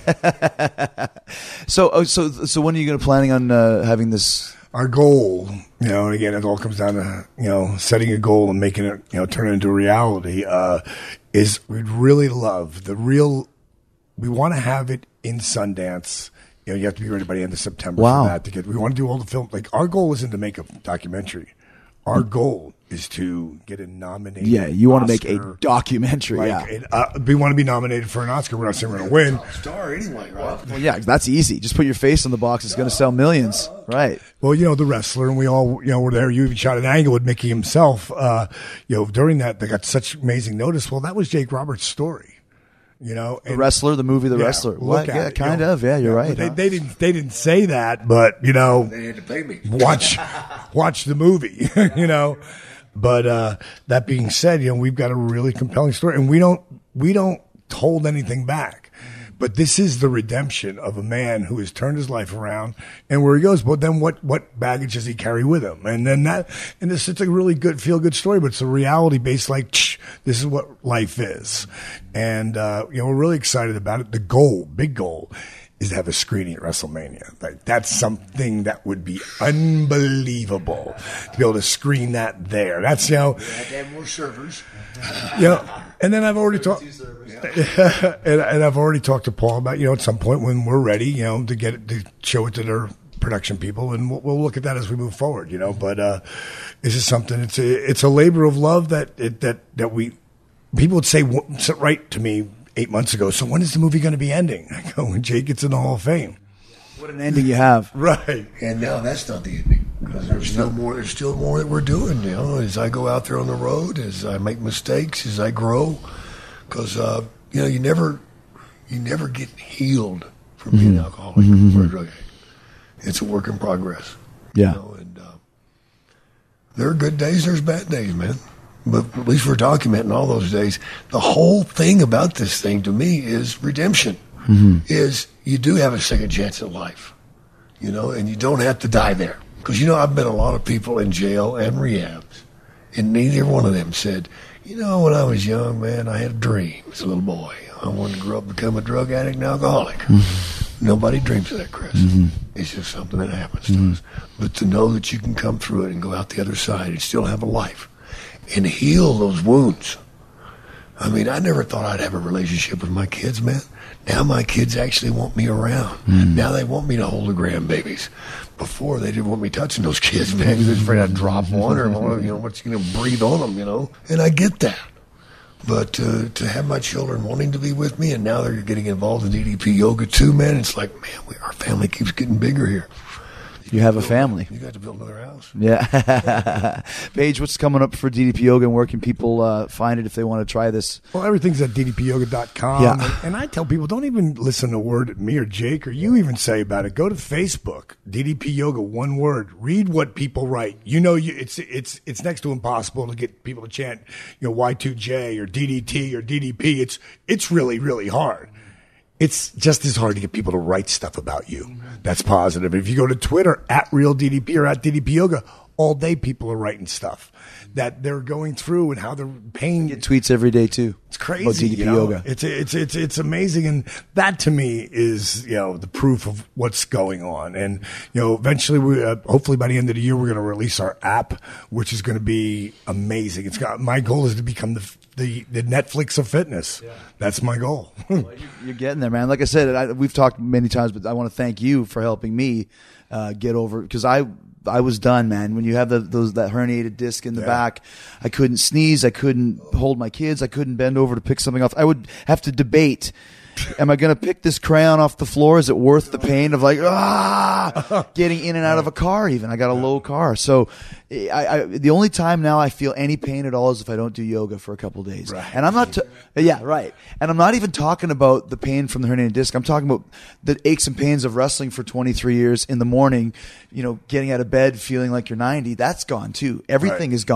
so oh, so so when are you going to planning on uh, having this? Our goal, you know, and again, it all comes down to, you know, setting a goal and making it, you know, turn it into a reality. Uh, is we'd really love the real. We want to have it in Sundance. You know, you have to be ready by the end of September Wow. for that to get. We want to do all the film. Like our goal isn't to make a documentary. Our goal is to get a nominated. Yeah, you want to make Oscar, a documentary. Like, yeah, it, uh, we want to be nominated for an Oscar. We're not saying we're going to win. Star anyway, right? well, yeah, that's easy. Just put your face on the box. It's going to sell millions, right? Well, you know, The Wrestler, and we all, you know, were there. You even shot an angle with Mickey himself. Uh, you know, during that, they got such amazing notice. Well, that was Jake Roberts' story. You know, The Wrestler, the movie, The yeah, Wrestler. look What? at Yeah, it, kind you know. of. Yeah, you're Yeah, right. They, huh? they didn't. They didn't say that, but you know, They had to pay me. watch, watch the movie. You know, but uh, that being said, you know, we've got a really compelling story, and we don't we don't hold anything back. But this is the redemption of a man who has turned his life around and where he goes. But then what, what baggage does he carry with him? And then that, and this, it's a really good, feel good story, but it's a reality based like, Shh, this is what life is. And, uh, you know, we're really excited about it. The goal, big goal, is to have a screening at WrestleMania. Like that's something that would be unbelievable to be able to screen that there. That's, you know, We had to have more servers. you know, and then I've already talked, and, and I've already talked to Paul about, you know, at some point when we're ready, you know, to get it, to show it to their production people, and we'll, we'll look at that as we move forward, you know. But uh, this is something. It's a it's a labor of love that it, that that we people would say right to me eight months ago. So when is the movie going to be ending? I go, when Jake gets in the Hall of Fame. What an ending you have. Right. And now that's not the ending, because there's still more. There's still more that we're doing. You know, as I go out there on the road, as I make mistakes, as I grow, because uh, you know, you never, you never get healed from being an alcoholic or a drug addict. It's a work in progress. Yeah. You know, and uh, there are good days, there's bad days, man. But at least we're documenting all those days. The whole thing about this thing to me is redemption. Mm-hmm. Is you do have a second chance at life, you know, and you don't have to die there. Because, you know, I've met a lot of people in jail and rehabs, and neither one of them said, you know, when I was young, man, I had a dream as a little boy. I wanted to grow up and become a drug addict and alcoholic. Mm-hmm. Nobody dreams of that, Chris. Mm-hmm. It's just something that happens mm-hmm. to us. But to know that you can come through it and go out the other side and still have a life and heal those wounds. I mean, I never thought I'd have a relationship with my kids, man. Now my kids actually want me around. Mm. Now they want me to hold the grandbabies. Before, they didn't want me touching those kids, man, because they're afraid I'd drop one or, you know, what's going to breathe on them, you know. And I get that. But uh, to have my children wanting to be with me, and now they're getting involved in D D P yoga too, man, it's like, man, we, our family keeps getting bigger here. You have a family. You got to build another house. Yeah. Paige, what's coming up for D D P Yoga, and where can people uh, find it if they want to try this? Well, everything's at d d p yoga dot com. Yeah. And, and I tell people, don't even listen to a word that me or Jake or you even say about it. Go to Facebook, D D P Yoga, one word. Read what people write. You know, you, it's it's it's next to impossible to get people to chant, you know, Y two J or D D T or D D P. It's it's really, really hard. It's just as hard to get people to write stuff about you. That's positive. If you go to Twitter, at Real D D P or at D D P Yoga, all day people are writing stuff that they're going through and how they're paying. Get tweets every day, too. It's crazy. About D D P you know? Yoga. It's, it's, it's, it's amazing. And that to me is, you know, the proof of what's going on. And, you know, eventually we, uh, hopefully by the end of the year, we're going to release our app, which is going to be amazing. It's got, my goal is to become the, the, the Netflix of fitness. Yeah. That's my goal. Well, you're getting there, man. Like I said, I, we've talked many times, but I want to thank you for helping me uh, get over, because I, I was done, man. When you have the, those that herniated disc in the yeah. back, I couldn't sneeze. I couldn't hold my kids. I couldn't bend over to pick something off. I would have to debate. Am I going to pick this crayon off the floor? Is it worth the pain of like, ah, getting in and out of a car even? I got a low car. So I, I, the only time now I feel any pain at all is if I don't do yoga for a couple of days. Right. And I'm not, t- yeah, right. And I'm not even talking about the pain from the herniated disc. I'm talking about the aches and pains of wrestling for twenty-three years in the morning, you know, getting out of bed, feeling like you're ninety. That's gone too. Everything right. is gone.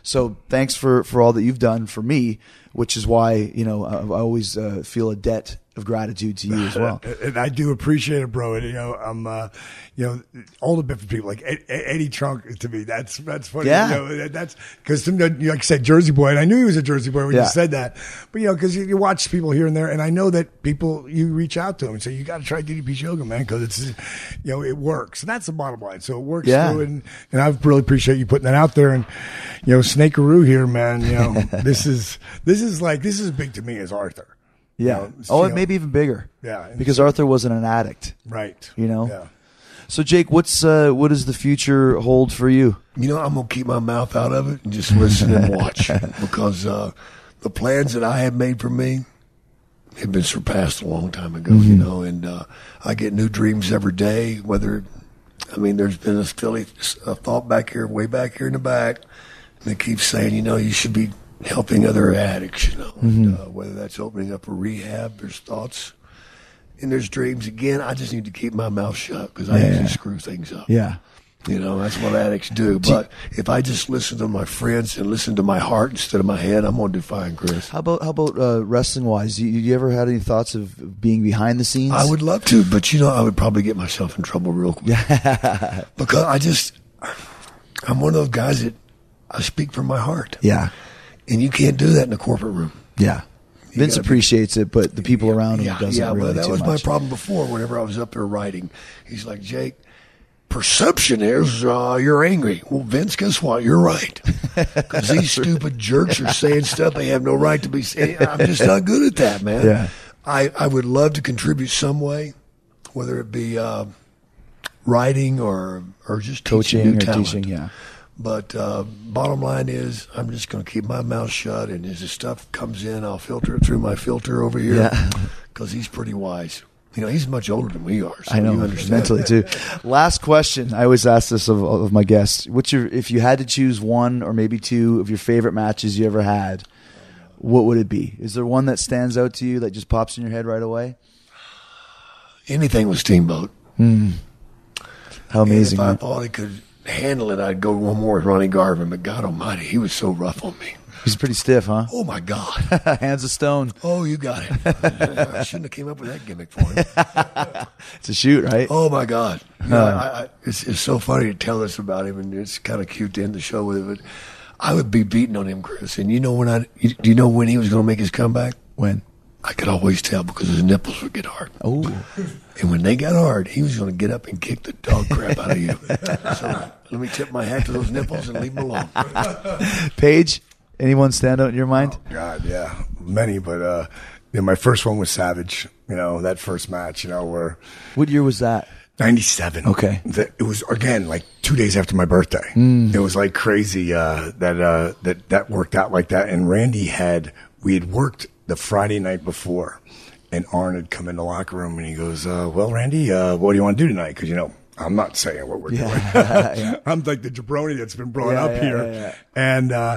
So thanks for, for all that you've done for me, which is why, you know, I, I always uh, feel a debt of gratitude to you as well. And I do appreciate it, bro. And, you know, I'm, uh, you know, all the different people like Ed, Eddie Trunk to me. That's that's funny. Yeah. You know, that's because like I said, Jersey boy, and I knew he was a Jersey boy when Yeah. you said that. But you know, because you, you watch people here and there, and I know that people you reach out to them and say you got to try D D P yoga, man, because it's you know it works. And that's the bottom line. So it works. Yeah. Through, and and I really appreciate you putting that out there. And you know, Snakeroo here, man. You know, this is this is like this is as big to me as Arthur. Yeah. You know, oh, you it know, may be even bigger. Yeah. Because Arthur wasn't an addict. Right. You know? Yeah. So, Jake, what's uh, what does the future hold for you? You know, I'm going to keep my mouth out of it and just listen and watch because uh, the plans that I have made for me have been surpassed a long time ago, Mm-hmm. you know, and uh, I get new dreams every day, whether, I mean, there's been a still a thought back here, way back here in the back, and they keep saying, you know, you should be helping other addicts, you know, Mm-hmm. and, uh, whether that's opening up a rehab, there's thoughts and there's dreams. Again, I just need to keep my mouth shut because I Yeah. usually screw things up. Yeah. You know, that's what addicts do. But if I just listen to my friends and listen to my heart instead of my head, I'm going to do fine, Chris. How about how about uh, wrestling wise? You, you ever had any thoughts of being behind the scenes? I would love to, but you know, I would probably get myself in trouble real quick. Because I just, I'm one of those guys that I speak from my heart. Yeah. And you can't do that in a corporate room. Yeah. Vince gotta be- appreciates it, but the people around him Yeah, doesn't yeah, really but that too was much. my problem before whenever I was up there writing. He's like, Jake, perception is uh, you're angry. Well, Vince, guess what? You're right. Because these stupid jerks are saying stuff they have no right to be saying. I'm just not good at that, man. Yeah. I, I would love to contribute some way, whether it be uh, writing or or just teaching Coaching new or talent. teaching, yeah. But uh, bottom line is, I'm just going to keep my mouth shut, and as the stuff comes in, I'll filter it through my filter over here. Yeah. Because he's pretty wise. You know, he's much older than we are. So I know, you understand. mentally too. Last question. I always ask this of, of my guests. What's your, if you had to choose one or maybe two of your favorite matches you ever had, what would it be? Is there one that stands out to you that just pops in your head right away? Anything with Steamboat. How amazing. And if I man. thought he could handle it, I'd go one more with Ronnie Garvin. But God Almighty, he was so rough on me. He's pretty stiff, huh? Oh my God. Hands of stone. Oh, you got it. I shouldn't have came up with that gimmick for him. It's a shoot, right? Oh my God. You know, I, I, it's, it's so funny to tell this about him, and it's kind of cute to end the show with it. But I would be beating on him, Chris. And you know when I, you, do you know when he was going to make his comeback? When? I could always tell because his nipples would get hard. Oh. And when they got hard, he was going to get up and kick the dog crap out of you. So let me tip my hat to those nipples and leave them alone. Paige, anyone stand out in your mind? God, yeah, many, but uh, you know, my first one was Savage. You know, that first match. You know, where What year was that? ninety-seven. Okay. That, it was again like two days after my birthday. It was like crazy uh, that uh, that that worked out like that. And Randy had we had worked the Friday night before, and Arn had come in the locker room and he goes, uh, "Well, Randy, uh, what do you want to do tonight?" Because you know. I'm not saying what we're Yeah. doing. I'm like the jabroni that's been brought Yeah, up yeah, here. yeah, yeah. And uh,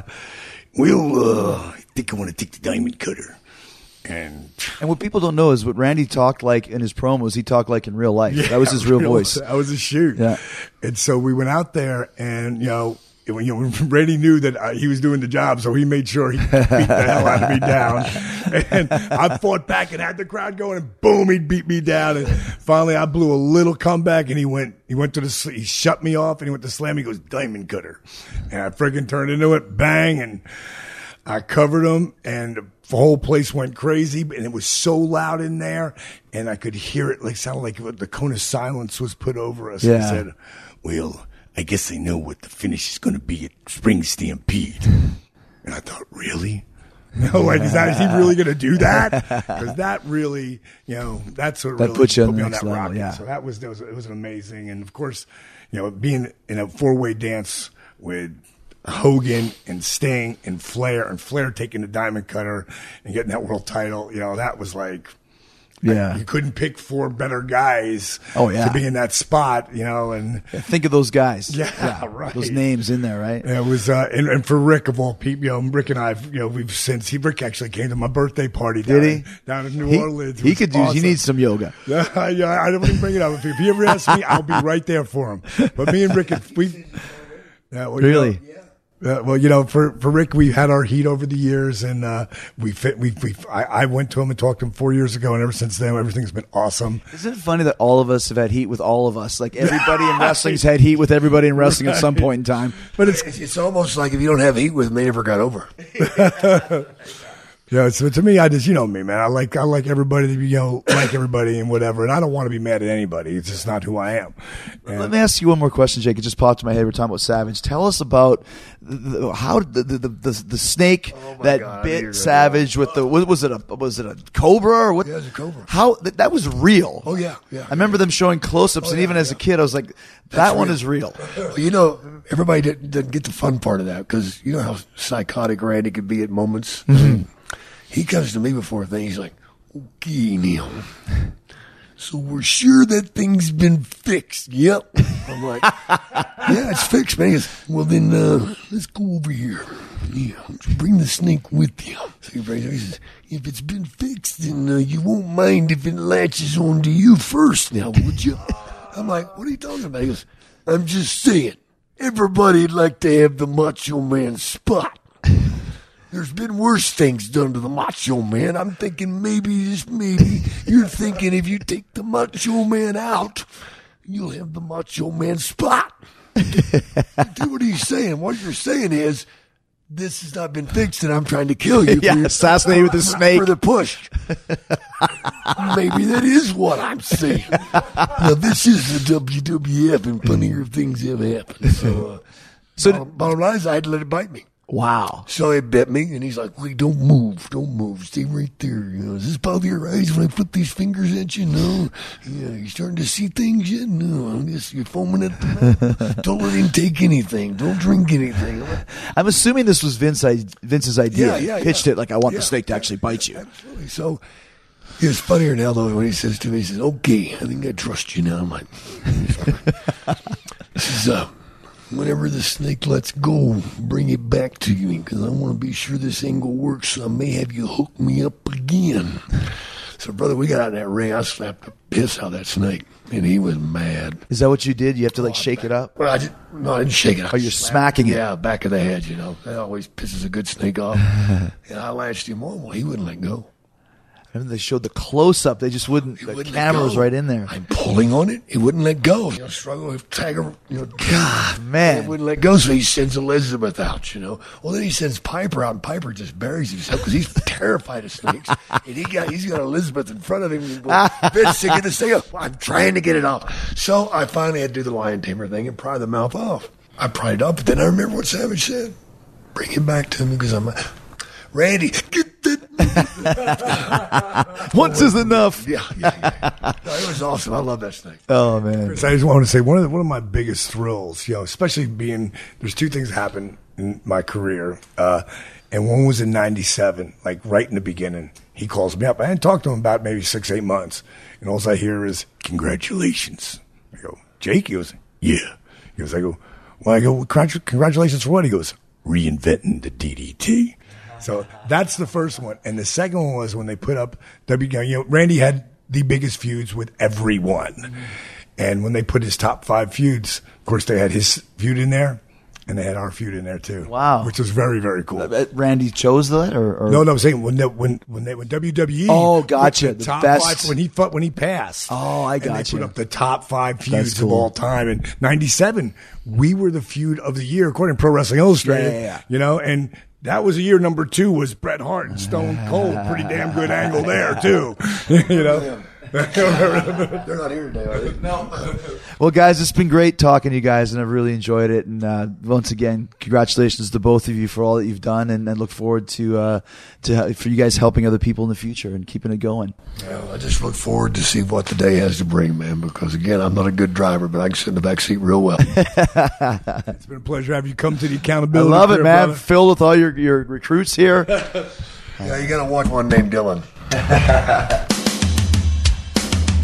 we'll, uh, I think I want to take the diamond cutter. And And what people don't know is what Randy talked like in his promos, he talked like in real life. that was his real voice. That was a shoot. Yeah. And so we went out there, and you know, it- you know, Randy knew that uh, he was doing the job, so he made sure he beat the hell out of me down. And I fought back and had the crowd going, and boom, he beat me down. And finally, I blew a little comeback, and he went, he went to the, sl- he shut me off, and he went to slam. He goes, "Diamond cutter," and I freaking turned into it, bang, and I covered him, and the whole place went crazy, and it was so loud in there, and I could hear it like sounded like the cone of silence was put over us. Yeah. I said, "Well, I guess I know what the finish is going to be at Spring Stampede." And I thought, really? No, like, is that, is he really going to do that? Because that really, you know, that's what That really puts you on put the me on next that level, rocket. yeah. So that was, that was, it was amazing. And of course, you know, being in a four-way dance with Hogan and Sting and Flair, and Flair taking the diamond cutter and getting that world title, you know, that was like, Yeah. you couldn't pick four better guys Oh, yeah. to be in that spot, you know, and Think of those guys. Yeah, right. Those names in there, right? it was, uh, and, and for Rick of all people, you know, Rick and I, you know, we've since he, Rick actually came to my birthday party down, Did he? in, down in New He, Orleans. It he was could do, awesome. he needs some yoga. Yeah, yeah, I don't even bring it up. If, if he ever asks me, I'll be right there for him. But me and Rick, if we, yeah, well, you Really? know, Uh, well, you know, for, for Rick, we had our heat over the years, and uh, we fit. We, we I, I went to him and talked to him four years ago, and ever since then, everything's been awesome. Isn't it funny that all of us have had heat with all of us? Like everybody in wrestling's had heat with everybody in wrestling right. at some point in time. But it's it's almost like if you don't have heat with them, they never got over. Yeah, so to me, I just, you know me, man. I like I like everybody to be, you know, like everybody and whatever. And I don't want to be mad at anybody. It's just not who I am. And let me ask you one more question, Jake. It just popped in my head. We're talking about Savage. Tell us about the, the, how the the, the, the, the snake oh that God, bit Savage with the what was it a was it a cobra or what? Yeah, it was a cobra. How that, that was real? Oh yeah, yeah. I remember them showing close-ups, oh, and yeah, even as yeah. a kid, I was like, that That's one real. is real. Well, you know, everybody didn't, didn't get the fun part of that because you know how psychotic Randy could be at moments. Mm-hmm. He comes to me before a thing. He's like, okay, Neil. So we're sure that thing's been fixed. Yep. I'm like, yeah, it's fixed, man. He goes, well, then uh, let's go over here. Yeah, bring the snake with you. So he brings it. He says, if it's been fixed, then uh, you won't mind if it latches onto you first now, would you? I'm like, what are you talking about? He goes, I'm just saying, everybody'd like to have the Macho Man spot. There's been worse things done to the Macho Man. I'm thinking maybe, just maybe, you're thinking if you take the Macho Man out, you'll have the Macho Man spot. Dude, what are you saying? What you're saying is, this has not been fixed and I'm trying to kill you. Yeah, your, assassinate with a snake. For the push. Maybe that is what I'm saying. Now, this is the W W F and funnier things have happened. So, uh, so bottom, bottom line is I had to let it bite me. Wow. So it bit me, and he's like, wait, don't move. Don't move. Stay right there. You know, does this bother your eyes when I put these fingers at you? No. Yeah, you starting to see things yet? No. I'm just, you're foaming at the mouth. Don't let him take anything. Don't drink anything. I'm assuming this was Vince, Vince's idea. Yeah, yeah, he pitched yeah. it like, I want yeah, the snake to yeah, actually bite you. Absolutely. So it's funnier now, though, when he says to me, he says, okay, I think I trust you now. I'm like, this is, uh, whenever the snake lets go, bring it back to me because I want to be sure this angle works. So I may have you hook me up again. So, brother, we got out in that ring. I slapped the piss out of that snake, and he was mad. Is that what you did? You have to like Oh, shake back. it up? Well, I didn't, no, I didn't shake it. I Oh, you're slapped smacking it. Yeah, back of the head, you know. That always pisses a good snake off. And I latched him on. Well, he wouldn't let go. I remember they showed the close-up. They just wouldn't. He The wouldn't camera let was go. right in there. I'm pulling on it. He wouldn't let go. You know, struggle with Tiger. You know, God, He man. wouldn't let go, so he sends Elizabeth out, you know. Well, then he sends Piper out, and Piper just buries himself because he's terrified of snakes. And he got, he's got Elizabeth in front of him. And going, Vince, to get this thing off. Well, I'm trying to get it off. So I finally had to do the lion tamer thing and pry the mouth off. I pried it up, but then I remember what Savage said. Bring it back to me because I'm like, Randy, get that. Once is enough. Yeah, yeah, yeah. No, it was awesome. I love that snake. Oh, man. So I just want to say one of the, one of my biggest thrills, you know, especially being there's two things happen in my career, uh, and one was in ninety-seven, like right in the beginning. He calls me up. I hadn't talked to him about maybe six, eight months, and all I hear is congratulations. I go, Jake. He goes, yeah. He goes, I go, well, I go, congratulations for what? He goes, reinventing the D D T. So that's the first one. And the second one was when they put up W. You know, Randy had the biggest feuds with everyone. Mm-hmm. And when they put his top five feuds, of course, they had his feud in there, and they had our feud in there too. Wow. Which was very, very cool. Uh, Randy chose that? Or, or? No, no, I'm saying when they, when when they when W W E. Oh, gotcha. The, The top best- five when he fought when he passed. Oh, I And they gotcha. put up the top five feuds That's of cool. all time. In ninety-seven, we were the feud of the year according to Pro Wrestling Illustrated. Yeah, yeah, yeah. You know, and that was a year number two was Bret Hart and Stone Cold. Pretty damn good angle there too. You know. They're not here today, are they? No. Well, guys, it's been great talking to you guys, and I've really enjoyed it. And uh, once again, congratulations to both of you for all that you've done, and, and look forward to uh, to for you guys helping other people in the future and keeping it going. Well, I just look forward to see what the day has to bring, man, because, again, I'm not a good driver, but I can sit in the back seat real well. It's been a pleasure to have you come to the I accountability. love it, Crib, man. brother. Filled with all your, your recruits here. Yeah, you got to watch one named Dylan.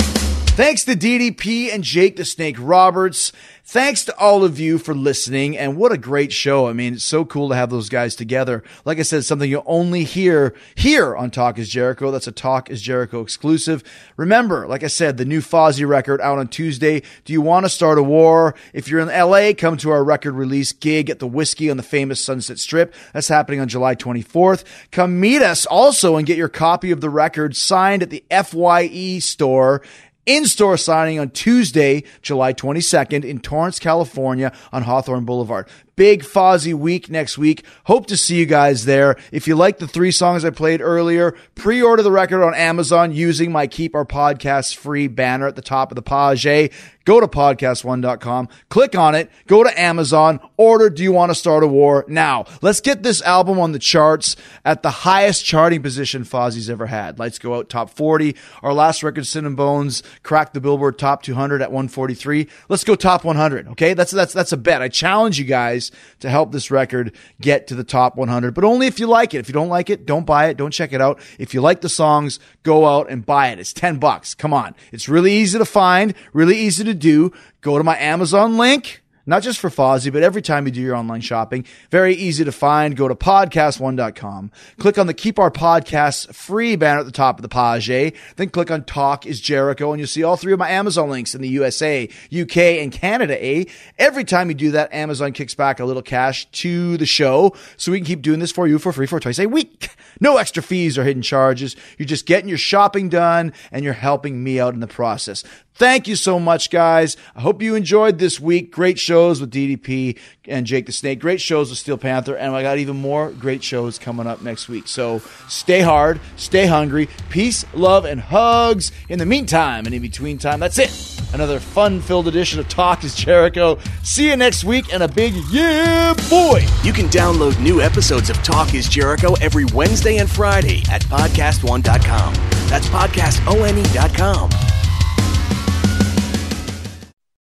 Thanks to D D P and Jake the Snake Roberts. Thanks to all of you for listening, and what a great show. I mean, it's so cool to have those guys together. Like I said, something you'll only hear here on Talk is Jericho. That's a Talk is Jericho exclusive. Remember, like I said, the new Fozzy record out on Tuesday. Do you want to start a war? If you're in L A, come to our record release gig at the Whiskey on the famous Sunset Strip. That's happening on July twenty-fourth. Come meet us also and get your copy of the record signed at the F Y E store. In-store signing on Tuesday, July twenty-second in Torrance, California on Hawthorne Boulevard. Big Fozzy week next week. Hope to see you guys there. If you like the three songs I played earlier, pre-order the record on Amazon using my Keep Our Podcasts Free banner at the top of the page. Go to podcast one dot com, click on it, go to Amazon, order Do You Want to Start a War? Now, let's get this album on the charts at the highest charting position Fozzy's ever had. Lights Go Out, top forty. Our last record, Sin and Bones, cracked the Billboard top two hundred at one forty-three. Let's go top one hundred, okay? That's, that's, that's a bet. I challenge you guys to help this record get to the top one hundred, but only if you like it. If you don't like it, don't buy it. Don't check it out. If you like the songs, go out and buy it. It's ten bucks. Come on. It's really easy to find, really easy to do. Go to my Amazon link. Not just for Fozzy, but every time you do your online shopping. Very easy to find. Go to podcast one dot com. Click on the Keep Our Podcasts Free banner at the top of the page. Then click on Talk is Jericho, and you'll see all three of my Amazon links in the U S A, U K, and Canada. A. Every time you do that, Amazon kicks back a little cash to the show, so we can keep doing this for you for free for twice a week. No extra fees or hidden charges. You're just getting your shopping done, and you're helping me out in the process. Thank you so much, guys. I hope you enjoyed this week. Great shows with D D P and Jake the Snake. Great shows with Steel Panther. And I got even more great shows coming up next week. So stay hard, stay hungry. Peace, love, and hugs. In the meantime and in between time, that's it. Another fun-filled edition of Talk is Jericho. See you next week, and a big yeah, boy. You can download new episodes of Talk is Jericho every Wednesday and Friday at podcast one dot com. That's podcast one dot com.